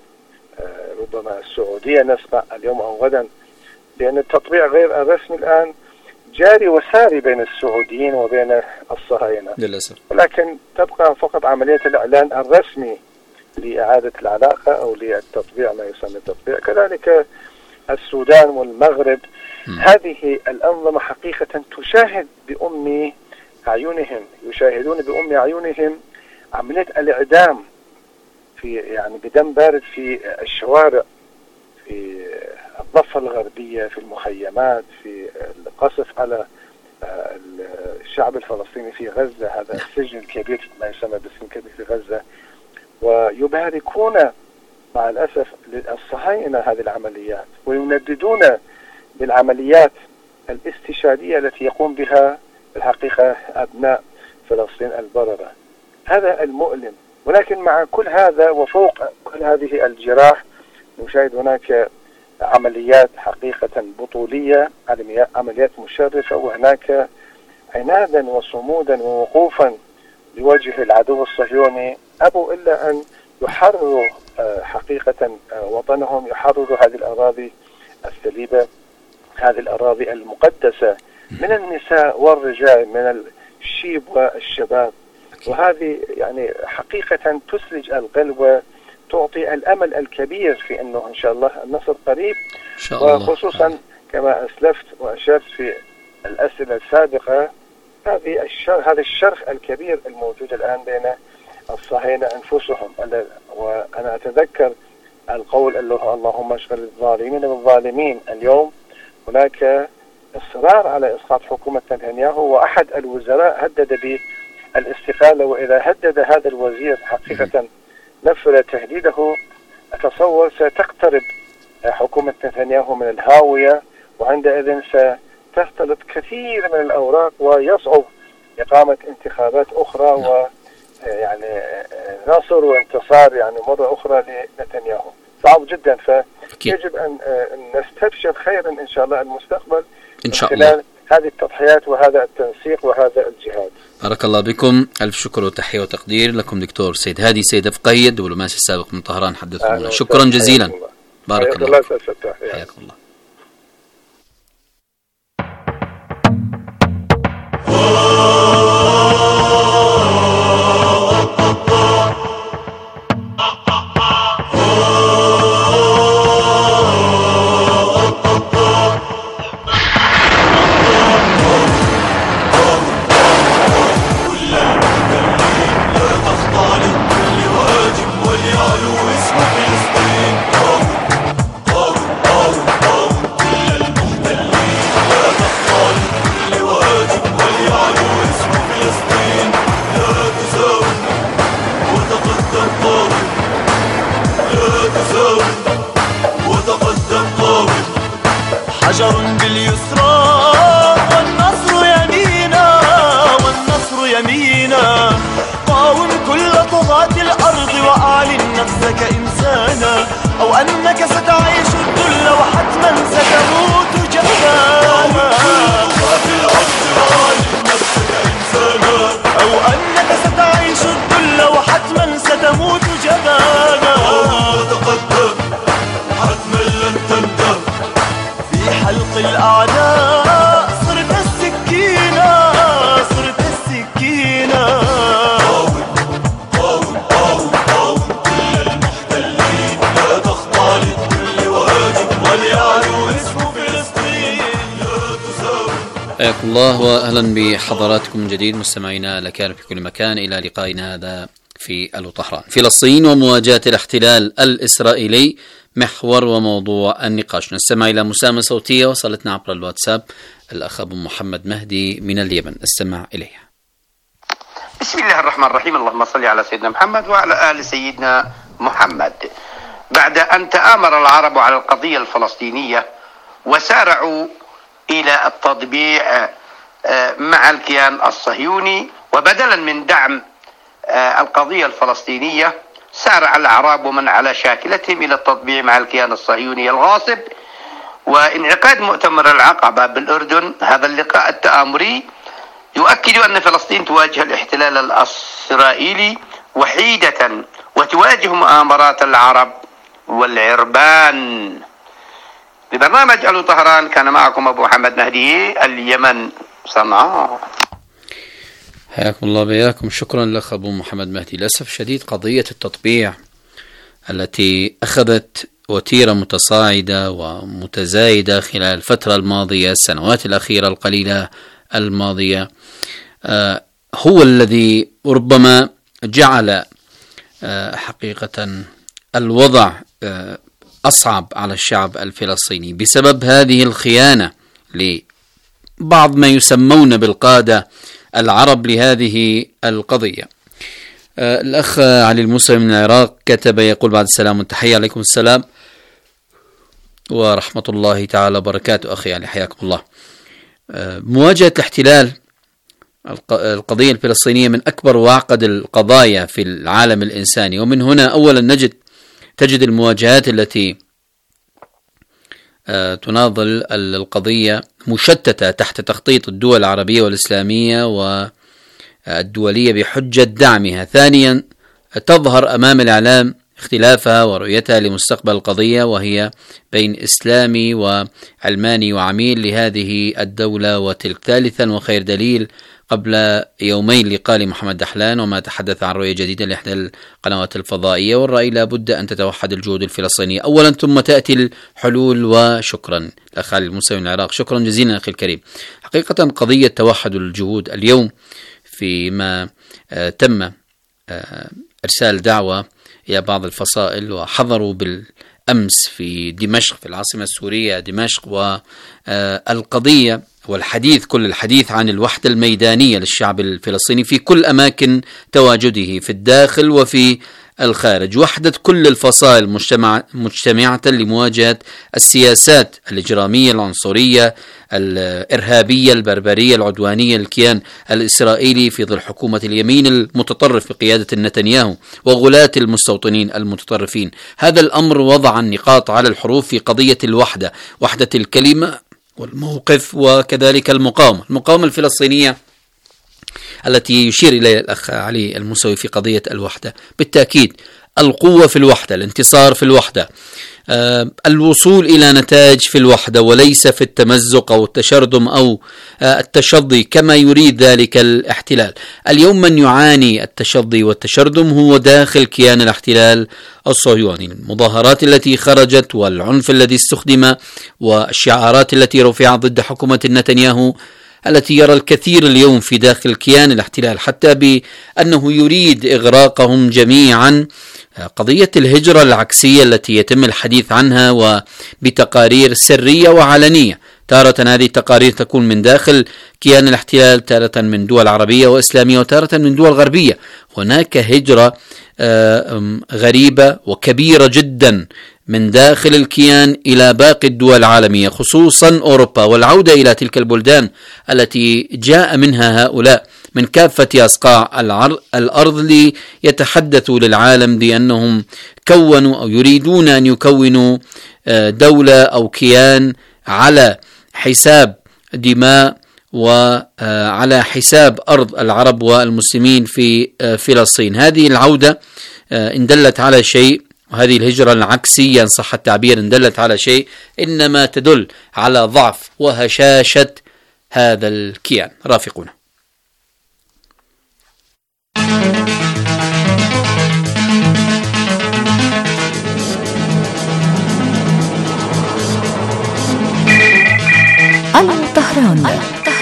وربما السعودية نسمع اليوم أو غدا، لأن التطبيع غير الرسمي الآن جاري وساري بين السعوديين وبين الصهاينة للأسف، ولكن تبقى فقط عملية الإعلان الرسمي لإعادة العلاقة أو للتطبيع، ما يسمى التطبيع. كذلك السودان والمغرب، م. هذه الأنظمة حقيقة تشاهد بأم أعينهم، يشاهدون بأم أعينهم عملية الإعدام في يعني بدم بارد في الشوارع، في الضفة الغربية، في المخيمات، في القصف على الشعب الفلسطيني في غزة، هذا السجن الكبير ما يسمى بالسجن الكبير في غزة، ويباركون مع الأسف للصهاينة هذه العمليات، وينددون بالعمليات الاستشهادية التي يقوم بها الحقيقة أبناء فلسطين البررة. هذا المؤلم. ولكن مع كل هذا وفوق كل هذه الجراح نشاهد هناك عمليات حقيقة بطولية، عمليات مشرفة، وهناك عنادا وصمودا ووقوفا لوجه العدو الصهيوني، أبوا إلا أن يحرروا حقيقة وطنهم، يحرروا هذه الأراضي السليبة، هذه الأراضي المقدسة من النساء والرجال، من الشيب والشباب. وهذه يعني حقيقة تسلج القلب وتعطي الأمل الكبير في أنه إن شاء الله النصر قريب، وخصوصا كما أسلفت وأشرت في الأسئلة السابقة هذه الشر هذا الشرخ الكبير الموجود الآن بين الصهاينة أنفسهم. وأنا أتذكر القول اللي اللهم اشغل الظالمين بالظالمين. اليوم هناك إصرار على إسقاط حكومة نتنياهو، وأحد الوزراء هدد بالاستقالة، وإذا هدد هذا الوزير حقيقة نفذ تهديده أتصور ستقترب حكومة نتنياهو من الهاوية، وعندئذ ستختلط كثير من الأوراق ويصعب إقامة انتخابات أخرى ويعني نصر وانتصار يعني مرة أخرى لنتنياهو. صعب جدا، فيجب أن نستبشر خيرا إن شاء الله المستقبل إن شاء الله خلال هذه التضحيات وهذا التنسيق وهذا الجهاد. بارك الله بكم، ألف شكر وتحية وتقدير لكم دكتور سيد هادي سيد أفقي الدبلوماسي السابق من طهران، حدثونا. شكرا جزيلا. بارك الله. الله حياكم الله. حجر باليسرى والنصر يمينا والنصر يمينا، قاوم كل طغاة الأرض وأعلن نفسك إنسانا، أو أنك ستعيش الذل وحتما ستموت جبانا، أو أنك ستعيش الذل وحتما ستموت جبانا، وتقدم حتما لن تندم في حلق الأعداء، صرت السكينة صرت السكينة. قاوم قاوم قاوم قاوم كل المحتلين، لا تخضع للذل وهاجم وليعلو اسم فلسطين، لا تساوم. حياكم الله وأهلا بحضراتكم من جديد مستمعينا الأكارم في كل مكان، إلى لقائنا هذا في ألو طهران. فلسطين ومواجهة الاحتلال الإسرائيلي محور وموضوع النقاش. نستمع إلى مسامة صوتية وصلتنا عبر الواتساب، الأخ أبو محمد مهدي من اليمن، استمع إليها. بسم الله الرحمن الرحيم، اللهم صل على سيدنا محمد وعلى آل سيدنا محمد. بعد أن تآمر العرب على القضية الفلسطينية وسارعوا إلى التطبيع مع الكيان الصهيوني، وبدلا من دعم القضية الفلسطينية سارع الأعراب ومن على شاكلتهم إلى التطبيع مع الكيان الصهيوني الغاصب. وانعقاد مؤتمر العقبة بالأردن، هذا اللقاء التآمري، يؤكد أن فلسطين تواجه الاحتلال الإسرائيلي وحيدة وتواجه مؤامرات العرب والعربان. ببرنامج ألو طهران كان معكم أبو محمد نهدي، اليمن، صنعاء. حياكم الله بياكم. شكرا لك أبو محمد مهدي. للأسف الشديد قضية التطبيع التي أخذت وتيرة متصاعدة ومتزايدة خلال الفترة الماضية، السنوات الأخيرة القليلة الماضية، آه هو الذي ربما جعل آه حقيقة الوضع آه أصعب على الشعب الفلسطيني بسبب هذه الخيانة لبعض ما يسمون بالقادة العرب لهذه القضية. آه الأخ علي الموسوي من العراق كتب يقول: بعد السلام والتحية. عليكم السلام ورحمة الله تعالى وبركاته. أخي علي حياكم الله. آه مواجهة الاحتلال، القضية الفلسطينية من أكبر وأعقد القضايا في العالم الإنساني، ومن هنا أولا نجد تجد المواجهات التي آه تناضل القضية مشتتة تحت تخطيط الدول العربية والإسلامية والدولية بحجة دعمها. ثانيا تظهر أمام الإعلام اختلافها ورؤيتها لمستقبل القضية، وهي بين إسلامي وعلماني وعميل لهذه الدولة وتلك. ثالثا وخير دليل، قبل يومين لقاء لمحمد دحلان وما تحدث عن رؤية جديدة لإحدى القنوات الفضائية، والرأي لابد أن تتوحد الجهود الفلسطينية أولا ثم تأتي الحلول. وشكرا الأخ علي الموسوي من العراق. شكرا جزيلا أخي الكريم. حقيقة قضية توحد الجهود اليوم فيما آه تم آه إرسال دعوة إلى بعض الفصائل وحضروا بالأمس في دمشق في العاصمة السورية دمشق، والقضية والحديث كل الحديث عن الوحدة الميدانية للشعب الفلسطيني في كل أماكن تواجده في الداخل وفي الخارج، وحدة كل الفصائل مجتمع مجتمعة لمواجهة السياسات الإجرامية العنصرية الإرهابية البربرية العدوانية للكيان الإسرائيلي في ظل حكومة اليمين المتطرف بقيادة نتنياهو وغلاة المستوطنين المتطرفين. هذا الأمر وضع النقاط على الحروف في قضية الوحدة، وحدة الكلمة والموقف وكذلك المقاومة المقاومة الفلسطينية التي يشير إليها الأخ علي الموسوي في قضية الوحدة. بالتأكيد القوة في الوحدة، الانتصار في الوحدة، آه الوصول إلى نتائج في الوحدة وليس في التمزق أو التشرذم أو آه التشظي كما يريد ذلك الاحتلال. اليوم من يعاني التشظي والتشرذم هو داخل كيان الاحتلال الصهيوني. المظاهرات التي خرجت والعنف الذي استخدم والشعارات التي رفعت ضد حكومة نتنياهو التي يرى الكثير اليوم في داخل كيان الاحتلال حتى بأنه يريد إغراقهم جميعا. قضية الهجرة العكسية التي يتم الحديث عنها وبتقارير سرية وعلنية، تارة هذه التقارير تكون من داخل كيان الاحتلال، تارة من دول عربية وإسلامية، وتارة من دول غربية. هناك هجرة غريبة وكبيرة جدا من داخل الكيان إلى باقي الدول العالمية خصوصا أوروبا، والعودة إلى تلك البلدان التي جاء منها هؤلاء من كافة أصقاع الأرض ليتحدثوا للعالم بأنهم كونوا أو يريدون أن يكونوا دولة أو كيان على حساب دماء وعلى حساب أرض العرب والمسلمين في فلسطين. هذه العودة إن دلت على شيء، وهذه الهجرة العكسية إن صح التعبير إن دلت على شيء، إنما تدل على ضعف وهشاشة هذا الكيان. رافقونا. ألو طهران.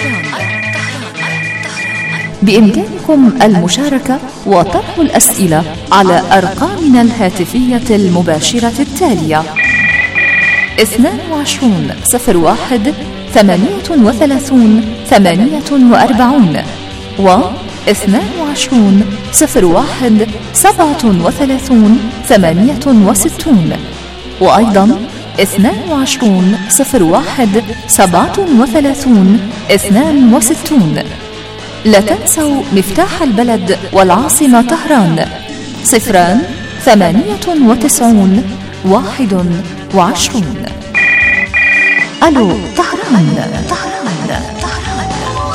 بإمكانكم المشاركة وطرح الأسئلة على أرقامنا الهاتفية المباشرة التالية: اثنان وعشرون صفر واحد ثمانية وثلاثون ثمانية وأربعون و اثنان وعشرون صفر واحد سبعة وثلاثون ثمانية وستون، وأيضا اثنان وعشرون صفر واحد سبعة وثلاثون اثنان وستون. لا تنسوا مفتاح البلد والعاصمة طهران صفران ثمانية وتسعون واحد وعشرون. ألو طهران. طهران طهران.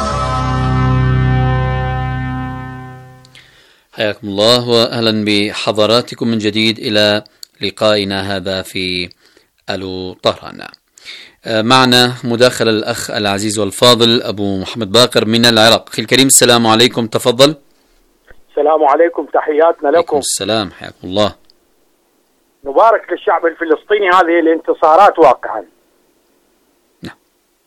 حياكم الله وأهلا بحضراتكم من جديد إلى لقائنا هذا في ألو طهران. معنا مداخلة الأخ العزيز والفاضل أبو محمد باقر من العراق. أخي الكريم السلام عليكم، تفضل. السلام عليكم، تحياتنا لكم. عليكم السلام، حياكم الله. نبارك للشعب الفلسطيني هذه الانتصارات واقعا. نعم.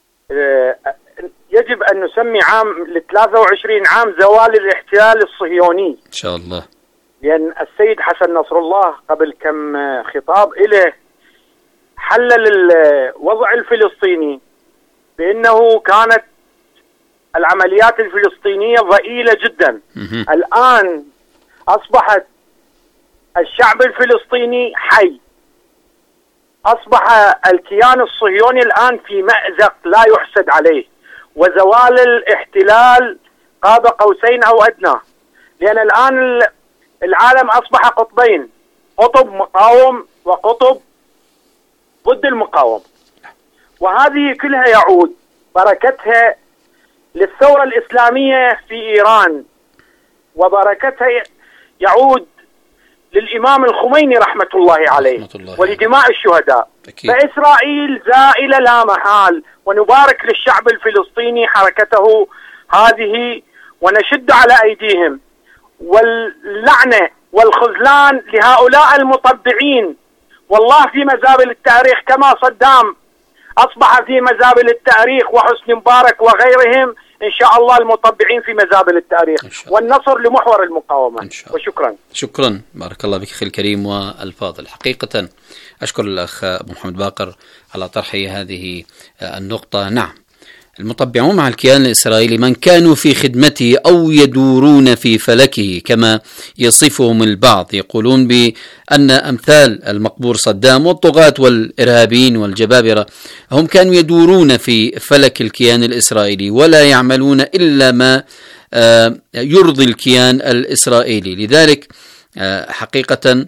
يجب أن نسمي عام ل وعشرين عام زوال الاحتلال الصهيوني إن شاء الله، لأن السيد حسن نصر الله قبل كم خطاب إليه حلل الوضع الفلسطيني بأنه كانت العمليات الفلسطينية ضئيلة جدا. الآن أصبحت الشعب الفلسطيني حي، أصبح الكيان الصهيوني الآن في مأزق لا يحسد عليه، وزوال الاحتلال قاب قوسين أو أدنى، لأن الآن العالم أصبح قطبين، قطب مقاوم وقطب ضد المقاوم، وهذه كلها يعود بركتها للثورة الإسلامية في إيران، وبركتها يعود للإمام الخميني رحمة الله عليه الله ولدماء الشهداء. أكيد. فإسرائيل زائلة لا محال، ونبارك للشعب الفلسطيني حركته هذه ونشد على أيديهم، واللعنة والخذلان لهؤلاء المطبعين. والله في مزابل التاريخ كما صدام أصبح في مزابل التاريخ وحسني مبارك وغيرهم، إن شاء الله المطبعين في مزابل التاريخ، والنصر لمحور المقاومة. وشكرا. شكرا، بارك الله بك أخي الكريم والفاضل. حقيقة أشكر الأخ أبو محمد باقر على طرح هذه النقطة. نعم، المطبعون مع الكيان الإسرائيلي من كانوا في خدمته أو يدورون في فلكه كما يصفهم البعض، يقولون بأن أمثال المقبور صدام والطغاة والإرهابيين والجبابرة هم كانوا يدورون في فلك الكيان الإسرائيلي ولا يعملون إلا ما يرضي الكيان الإسرائيلي. لذلك حقيقة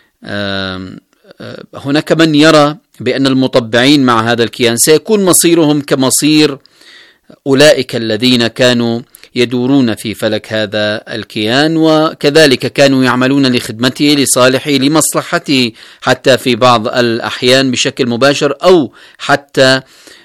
هناك من يرى بأن المطبعين مع هذا الكيان سيكون مصيرهم كمصير أولئك الذين كانوا يدورون في فلك هذا الكيان، وكذلك كانوا يعملون لخدمته لصالحه لمصلحته، حتى في بعض الأحيان بشكل مباشر أو حتى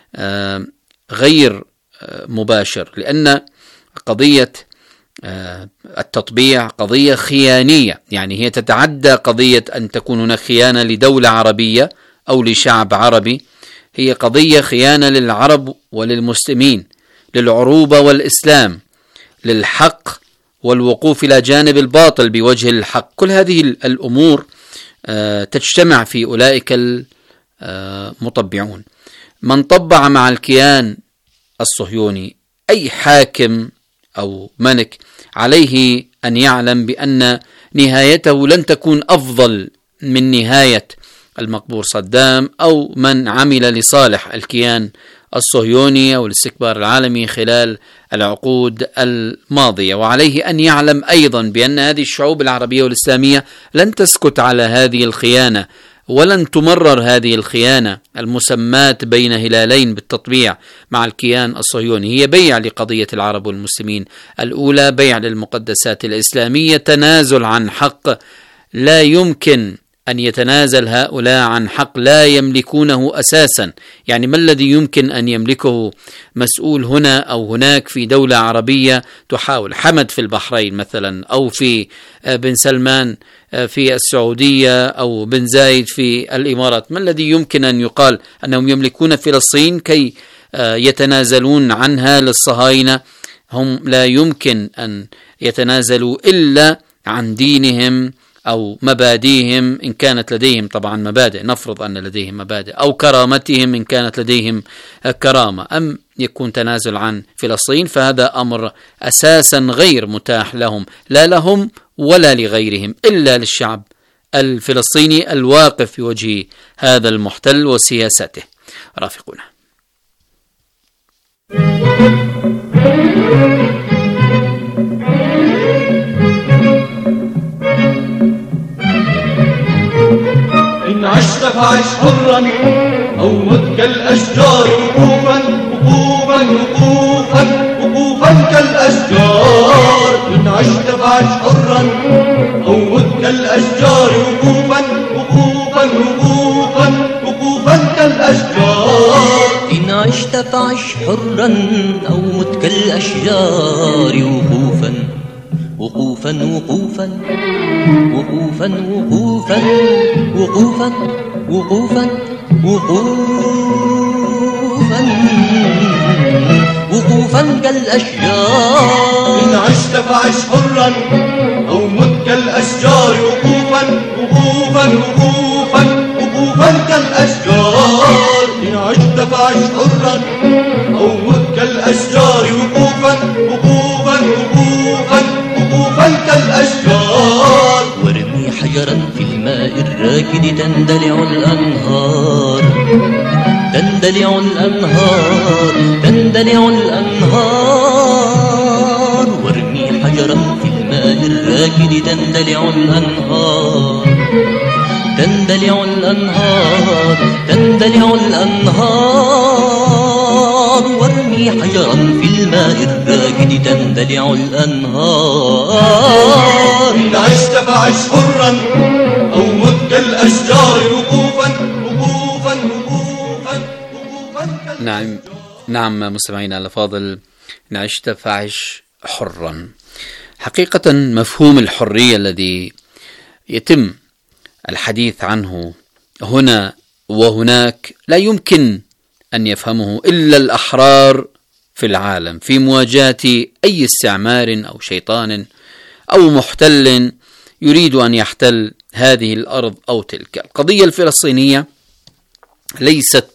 غير مباشر، لأن قضية التطبيع قضية خيانية، يعني هي تتعدى قضية أن تكون هناك خيانة لدولة عربية أو لشعب عربي، هي قضية خيانة للعرب وللمسلمين، للعروبة والإسلام، للحق والوقوف إلى جانب الباطل بوجه الحق. كل هذه الأمور تجتمع في أولئك المطبعون. من طبع مع الكيان الصهيوني أي حاكم أو ملك عليه أن يعلم بأن نهايته لن تكون أفضل من نهاية المقبور صدام أو من عمل لصالح الكيان الصهيوني أو الاستكبار العالمي خلال العقود الماضية. وعليه أن يعلم أيضا بأن هذه الشعوب العربية والإسلامية لن تسكت على هذه الخيانة، ولن تمرر هذه الخيانة المسماة بين هلالين بالتطبيع مع الكيان الصهيوني. هي بيع لقضية العرب والمسلمين، الأولى بيع للمقدسات الإسلامية، تنازل عن حق لا يمكن أن يتنازل هؤلاء عن حق لا يملكونه أساسا. يعني ما الذي يمكن أن يملكه مسؤول هنا أو هناك في دولة عربية تحاول؟ حمد في البحرين مثلا، أو في بن سلمان في السعودية، أو بن زايد في الإمارات، ما الذي يمكن أن يقال أنهم يملكون فلسطين كي يتنازلون عنها للصهاينة؟ هم لا يمكن أن يتنازلوا إلا عن دينهم أو مبادئهم إن كانت لديهم طبعا مبادئ، نفرض أن لديهم مبادئ، أو كرامتهم إن كانت لديهم كرامة. أم يكون تنازل عن فلسطين، فهذا أمر أساسا غير متاح لهم، لا لهم ولا لغيرهم، إلا للشعب الفلسطيني الواقف في وجه هذا المحتل وسياسته. رافقونا. إن عشت فعش حرا أو مت كالأشجار وقوفا وقوفا وقوفا وقوفا كالأشجار. إن عشت فعش حرا أو مت كالأشجار وقوفا وقوفا وقوفا وقوفا كالأشجار. إن عشت فعش حرا أو مت كالأشجار وقوفا وقوفا وقوفا وقوفا وقوفا وقوفا وقوفا وقوفا وقوفا كالأشجار. إن عشت فعش حرا أو مت كالأشجار وقوفا وقوفا وقوفا وقوفا كالأشجار. إن عشت فعش حرا أو مت كالأشجار وقوفا وقوفا وقوفا وقوفا كالأشجار. وارمي حجرا في الماء الراكد تندلع الأنهار تندلع الأنهار تندلع الأنهار. وارمي حجرا في الماء الراكد تندلع الأنهار تندلع الأنهار تندلع الأنهار. وارمي حجرا في الماء الراكد تندلع الأنهار. إن عشت فعش حرا أو مت كالأشجار وقوفا وقوفا وقوفا وقوفا. نعم نعم مستمعينا الأفاضل، إن عشت فعش حرا. حقيقة مفهوم الحرية الذي يتم الحديث عنه هنا وهناك لا يمكن أن يفهمه إلا الأحرار في العالم في مواجهة أي استعمار أو شيطان أو محتل يريد أن يحتل هذه الأرض أو تلك. القضية الفلسطينية ليست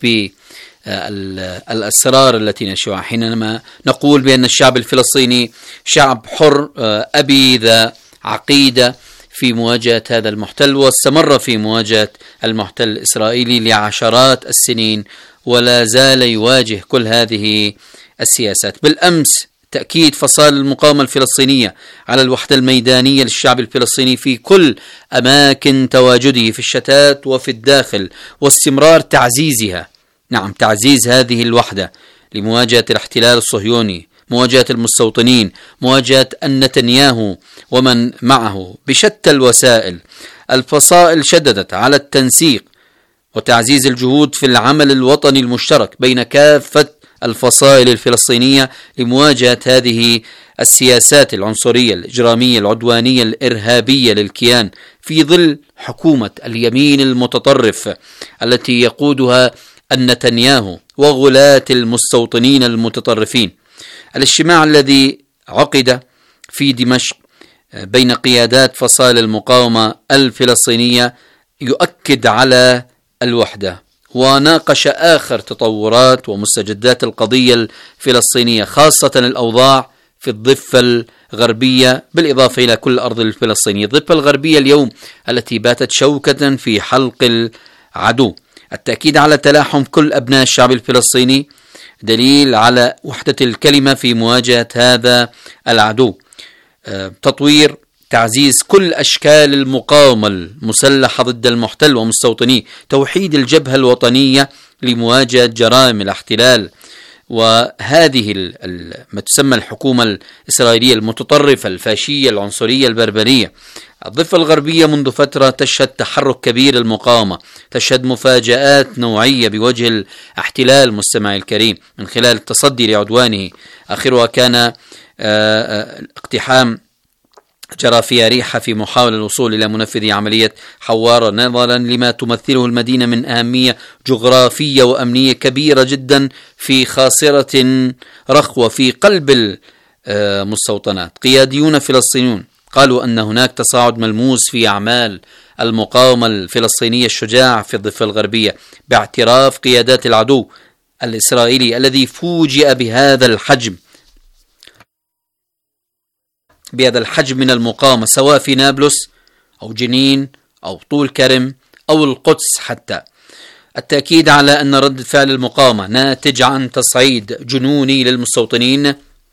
بالأسرار التي نشوفها حينما نقول بأن الشعب الفلسطيني شعب حر أبي ذا عقيدة في مواجهة هذا المحتل، واستمر في مواجهة المحتل الإسرائيلي لعشرات السنين ولا زال يواجه كل هذه السياسات. بالأمس تأكيد فصائل المقاومة الفلسطينية على الوحدة الميدانية للشعب الفلسطيني في كل أماكن تواجده في الشتات وفي الداخل، واستمرار تعزيزها. نعم، تعزيز هذه الوحدة لمواجهة الاحتلال الصهيوني، مواجهة المستوطنين، مواجهة نتنياهو ومن معه بشتى الوسائل. الفصائل شددت على التنسيق وتعزيز الجهود في العمل الوطني المشترك بين كافة الفصائل الفلسطينية لمواجهة هذه السياسات العنصرية الإجرامية العدوانية الإرهابية للكيان في ظل حكومة اليمين المتطرف التي يقودها نتنياهو وغلاة المستوطنين المتطرفين. الاجتماع الذي عقد في دمشق بين قيادات فصائل المقاومة الفلسطينية يؤكد على الوحدة، وناقش آخر تطورات ومستجدات القضية الفلسطينية، خاصة الأوضاع في الضفة الغربية بالإضافة إلى كل الأرض الفلسطينية. الضفة الغربية اليوم التي باتت شوكة في حلق العدو. التأكيد على تلاحم كل أبناء الشعب الفلسطيني دليل على وحدة الكلمة في مواجهة هذا العدو. تطوير تعزيز كل أشكال المقاومة المسلحة ضد المحتل ومستوطنيه، توحيد الجبهة الوطنية لمواجهة جرائم الاحتلال وهذه ما تسمى الحكومة الإسرائيلية المتطرفة الفاشية العنصرية البربرية. الضفة الغربية منذ فترة تشهد تحرك كبير المقاومة، تشهد مفاجآت نوعية بوجه الاحتلال مستمعي الكريم من خلال التصدي لعدوانه. آخرها كان اقتحام جرى فيها ريحة في محاولة الوصول إلى منفذ عملية حوارة، نظرا لما تمثله المدينة من أهمية جغرافية وأمنية كبيرة جدا في خاصرة رخوة في قلب المستوطنات. قياديون فلسطينيون قالوا أن هناك تصاعد ملموس في أعمال المقاومة الفلسطينية الشجاع في الضفة الغربية، باعتراف قيادات العدو الإسرائيلي الذي فوجئ بهذا الحجم بهذا الحجم من المقاومة سواء في نابلس أو جنين أو طول كرم أو القدس حتى. التأكيد على أن رد فعل المقاومة ناتج عن تصعيد جنوني للمستوطنين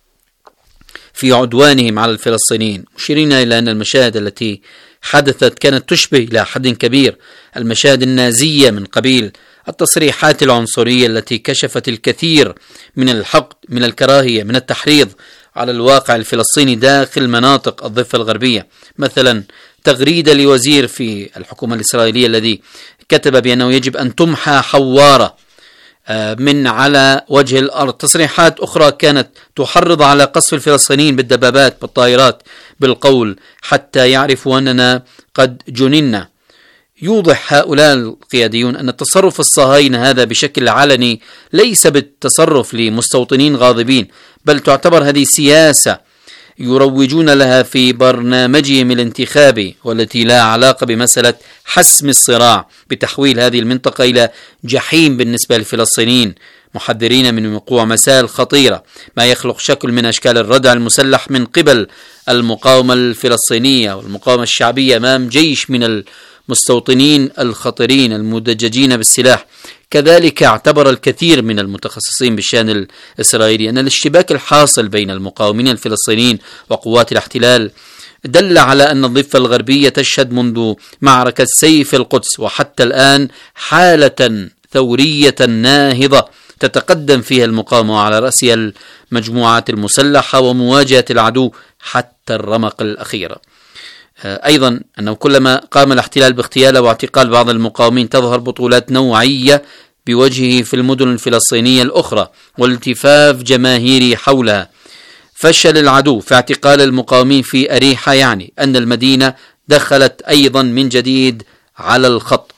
في عدوانهم على الفلسطينيين، مشيرين إلى أن المشاهد التي حدثت كانت تشبه إلى حد كبير المشاهد النازية من قبيل التصريحات العنصرية التي كشفت الكثير من الحقد، من الكراهية، من التحريض على الواقع الفلسطيني داخل مناطق الضفة الغربية. مثلا تغريدة لوزير في الحكومة الإسرائيلية الذي كتب بأنه يجب أن تمحى حوارة من على وجه الأرض. تصريحات أخرى كانت تحرض على قصف الفلسطينيين بالدبابات بالطائرات بالقول حتى يعرفوا أننا قد جننا. يوضح هؤلاء القياديون أن التصرف الصهاينة هذا بشكل علني ليس بالتصرف لمستوطنين غاضبين، بل تعتبر هذه سياسة يروجون لها في برنامجهم الانتخابي، والتي لا علاقة بمسألة حسم الصراع بتحويل هذه المنطقة إلى جحيم بالنسبة للفلسطينيين، محذرين من وقوع مسائل خطيرة ما يخلق شكل من أشكال الردع المسلح من قبل المقاومة الفلسطينية والمقاومة الشعبية أمام جيش من المستوطنين الخطيرين المدججين بالسلاح. كذلك اعتبر الكثير من المتخصصين بالشأن الإسرائيلي أن الاشتباك الحاصل بين المقاومين الفلسطينيين وقوات الاحتلال دل على أن الضفة الغربية تشهد منذ معركة سيف القدس وحتى الآن حالة ثورية ناهضة تتقدم فيها المقاومة على رأسها المجموعات المسلحة ومواجهة العدو حتى الرمق الأخيرة. أيضا أنه كلما قام الاحتلال باغتيال واعتقال بعض المقاومين تظهر بطولات نوعية بوجهه في المدن الفلسطينية الأخرى والالتفاف جماهيري حولها. فشل العدو في اعتقال المقاومين في أريحة يعني أن المدينة دخلت أيضا من جديد على الخط.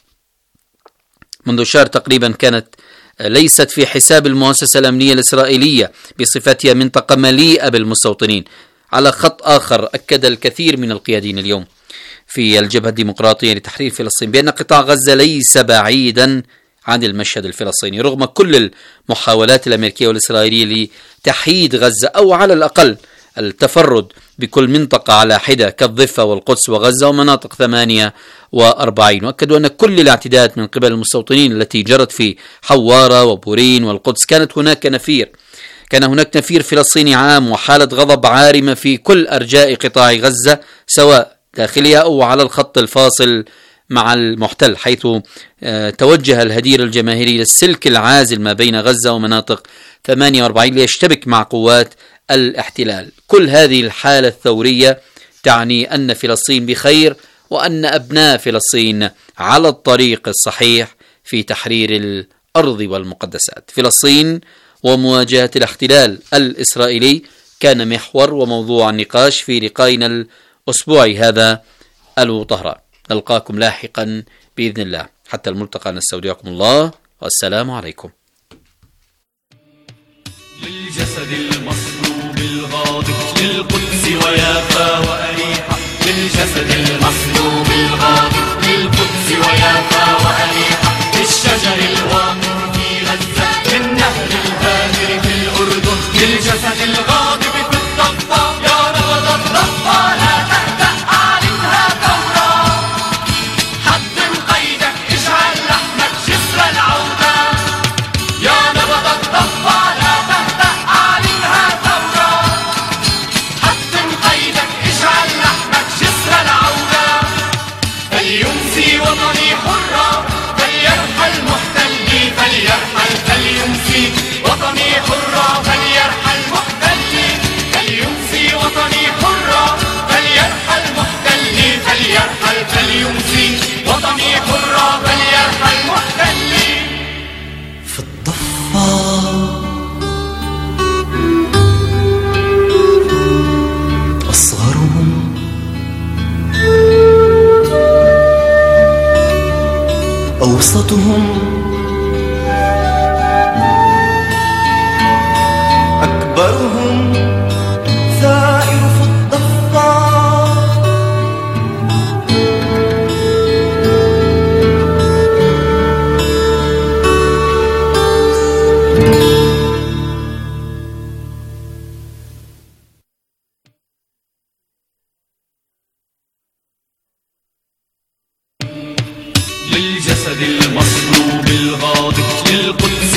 منذ شهر تقريبا كانت ليست في حساب المؤسسة الأمنية الإسرائيلية بصفتها منطقة مليئة بالمستوطنين. على خط آخر أكد الكثير من القياديين اليوم في الجبهة الديمقراطية لتحرير فلسطين بأن قطاع غزة ليس بعيدا عن المشهد الفلسطيني رغم كل المحاولات الأمريكية والإسرائيلية لتحييد غزة أو على الأقل التفرد بكل منطقة على حدة كالضفة والقدس وغزة ومناطق ثمانية وأربعين. وأكدوا أن كل الاعتداءات من قبل المستوطنين التي جرت في حوارة وبورين والقدس كانت هناك نفير كان هناك نفير فلسطيني عام وحالة غضب عارمة في كل أرجاء قطاع غزة سواء داخلها أو على الخط الفاصل مع المحتل، حيث توجه الهدير الجماهيري للسلك العازل ما بين غزة ومناطق ثمانية وأربعين ليشتبك مع قوات الاحتلال. كل هذه الحالة الثورية تعني أن فلسطين بخير وأن أبناء فلسطين على الطريق الصحيح في تحرير الأرض والمقدسات. فلسطين ومواجهة الاحتلال الإسرائيلي كان محور وموضوع النقاش في لقائنا الأسبوعي هذا. ألو طهران، نلقاكم لاحقا بإذن الله. حتى الملتقى نستودعكم الله والسلام عليكم. للجسد المصلوب الغاضب للقدس ويافا وأريحة، للجسد المصلوب الغاضب للقدس ويافا وأريحة، للشجر الوامر في غزة من نهر الهادر في الأردن، للجسد الغاضب في الضفة يا نبض الضفة لا تهدأ أعلنها ثورة، حطم قيدك اجعل لحمك جسر العودة، يا نبض الضفة لا تهدأ أعلنها ثورة، حطم قيدك اجعل لحمك جسر العودة، فليمسي وطني حرة فليرحل محتلي فليرحل فليمسي وطني حرة فليرحل محتلي فليمسي وطني حرة فليرحل محتلي فليرحل فليمسي وطني حرة فليرحل محتلي. في الضفة أصغرهم أوسطهم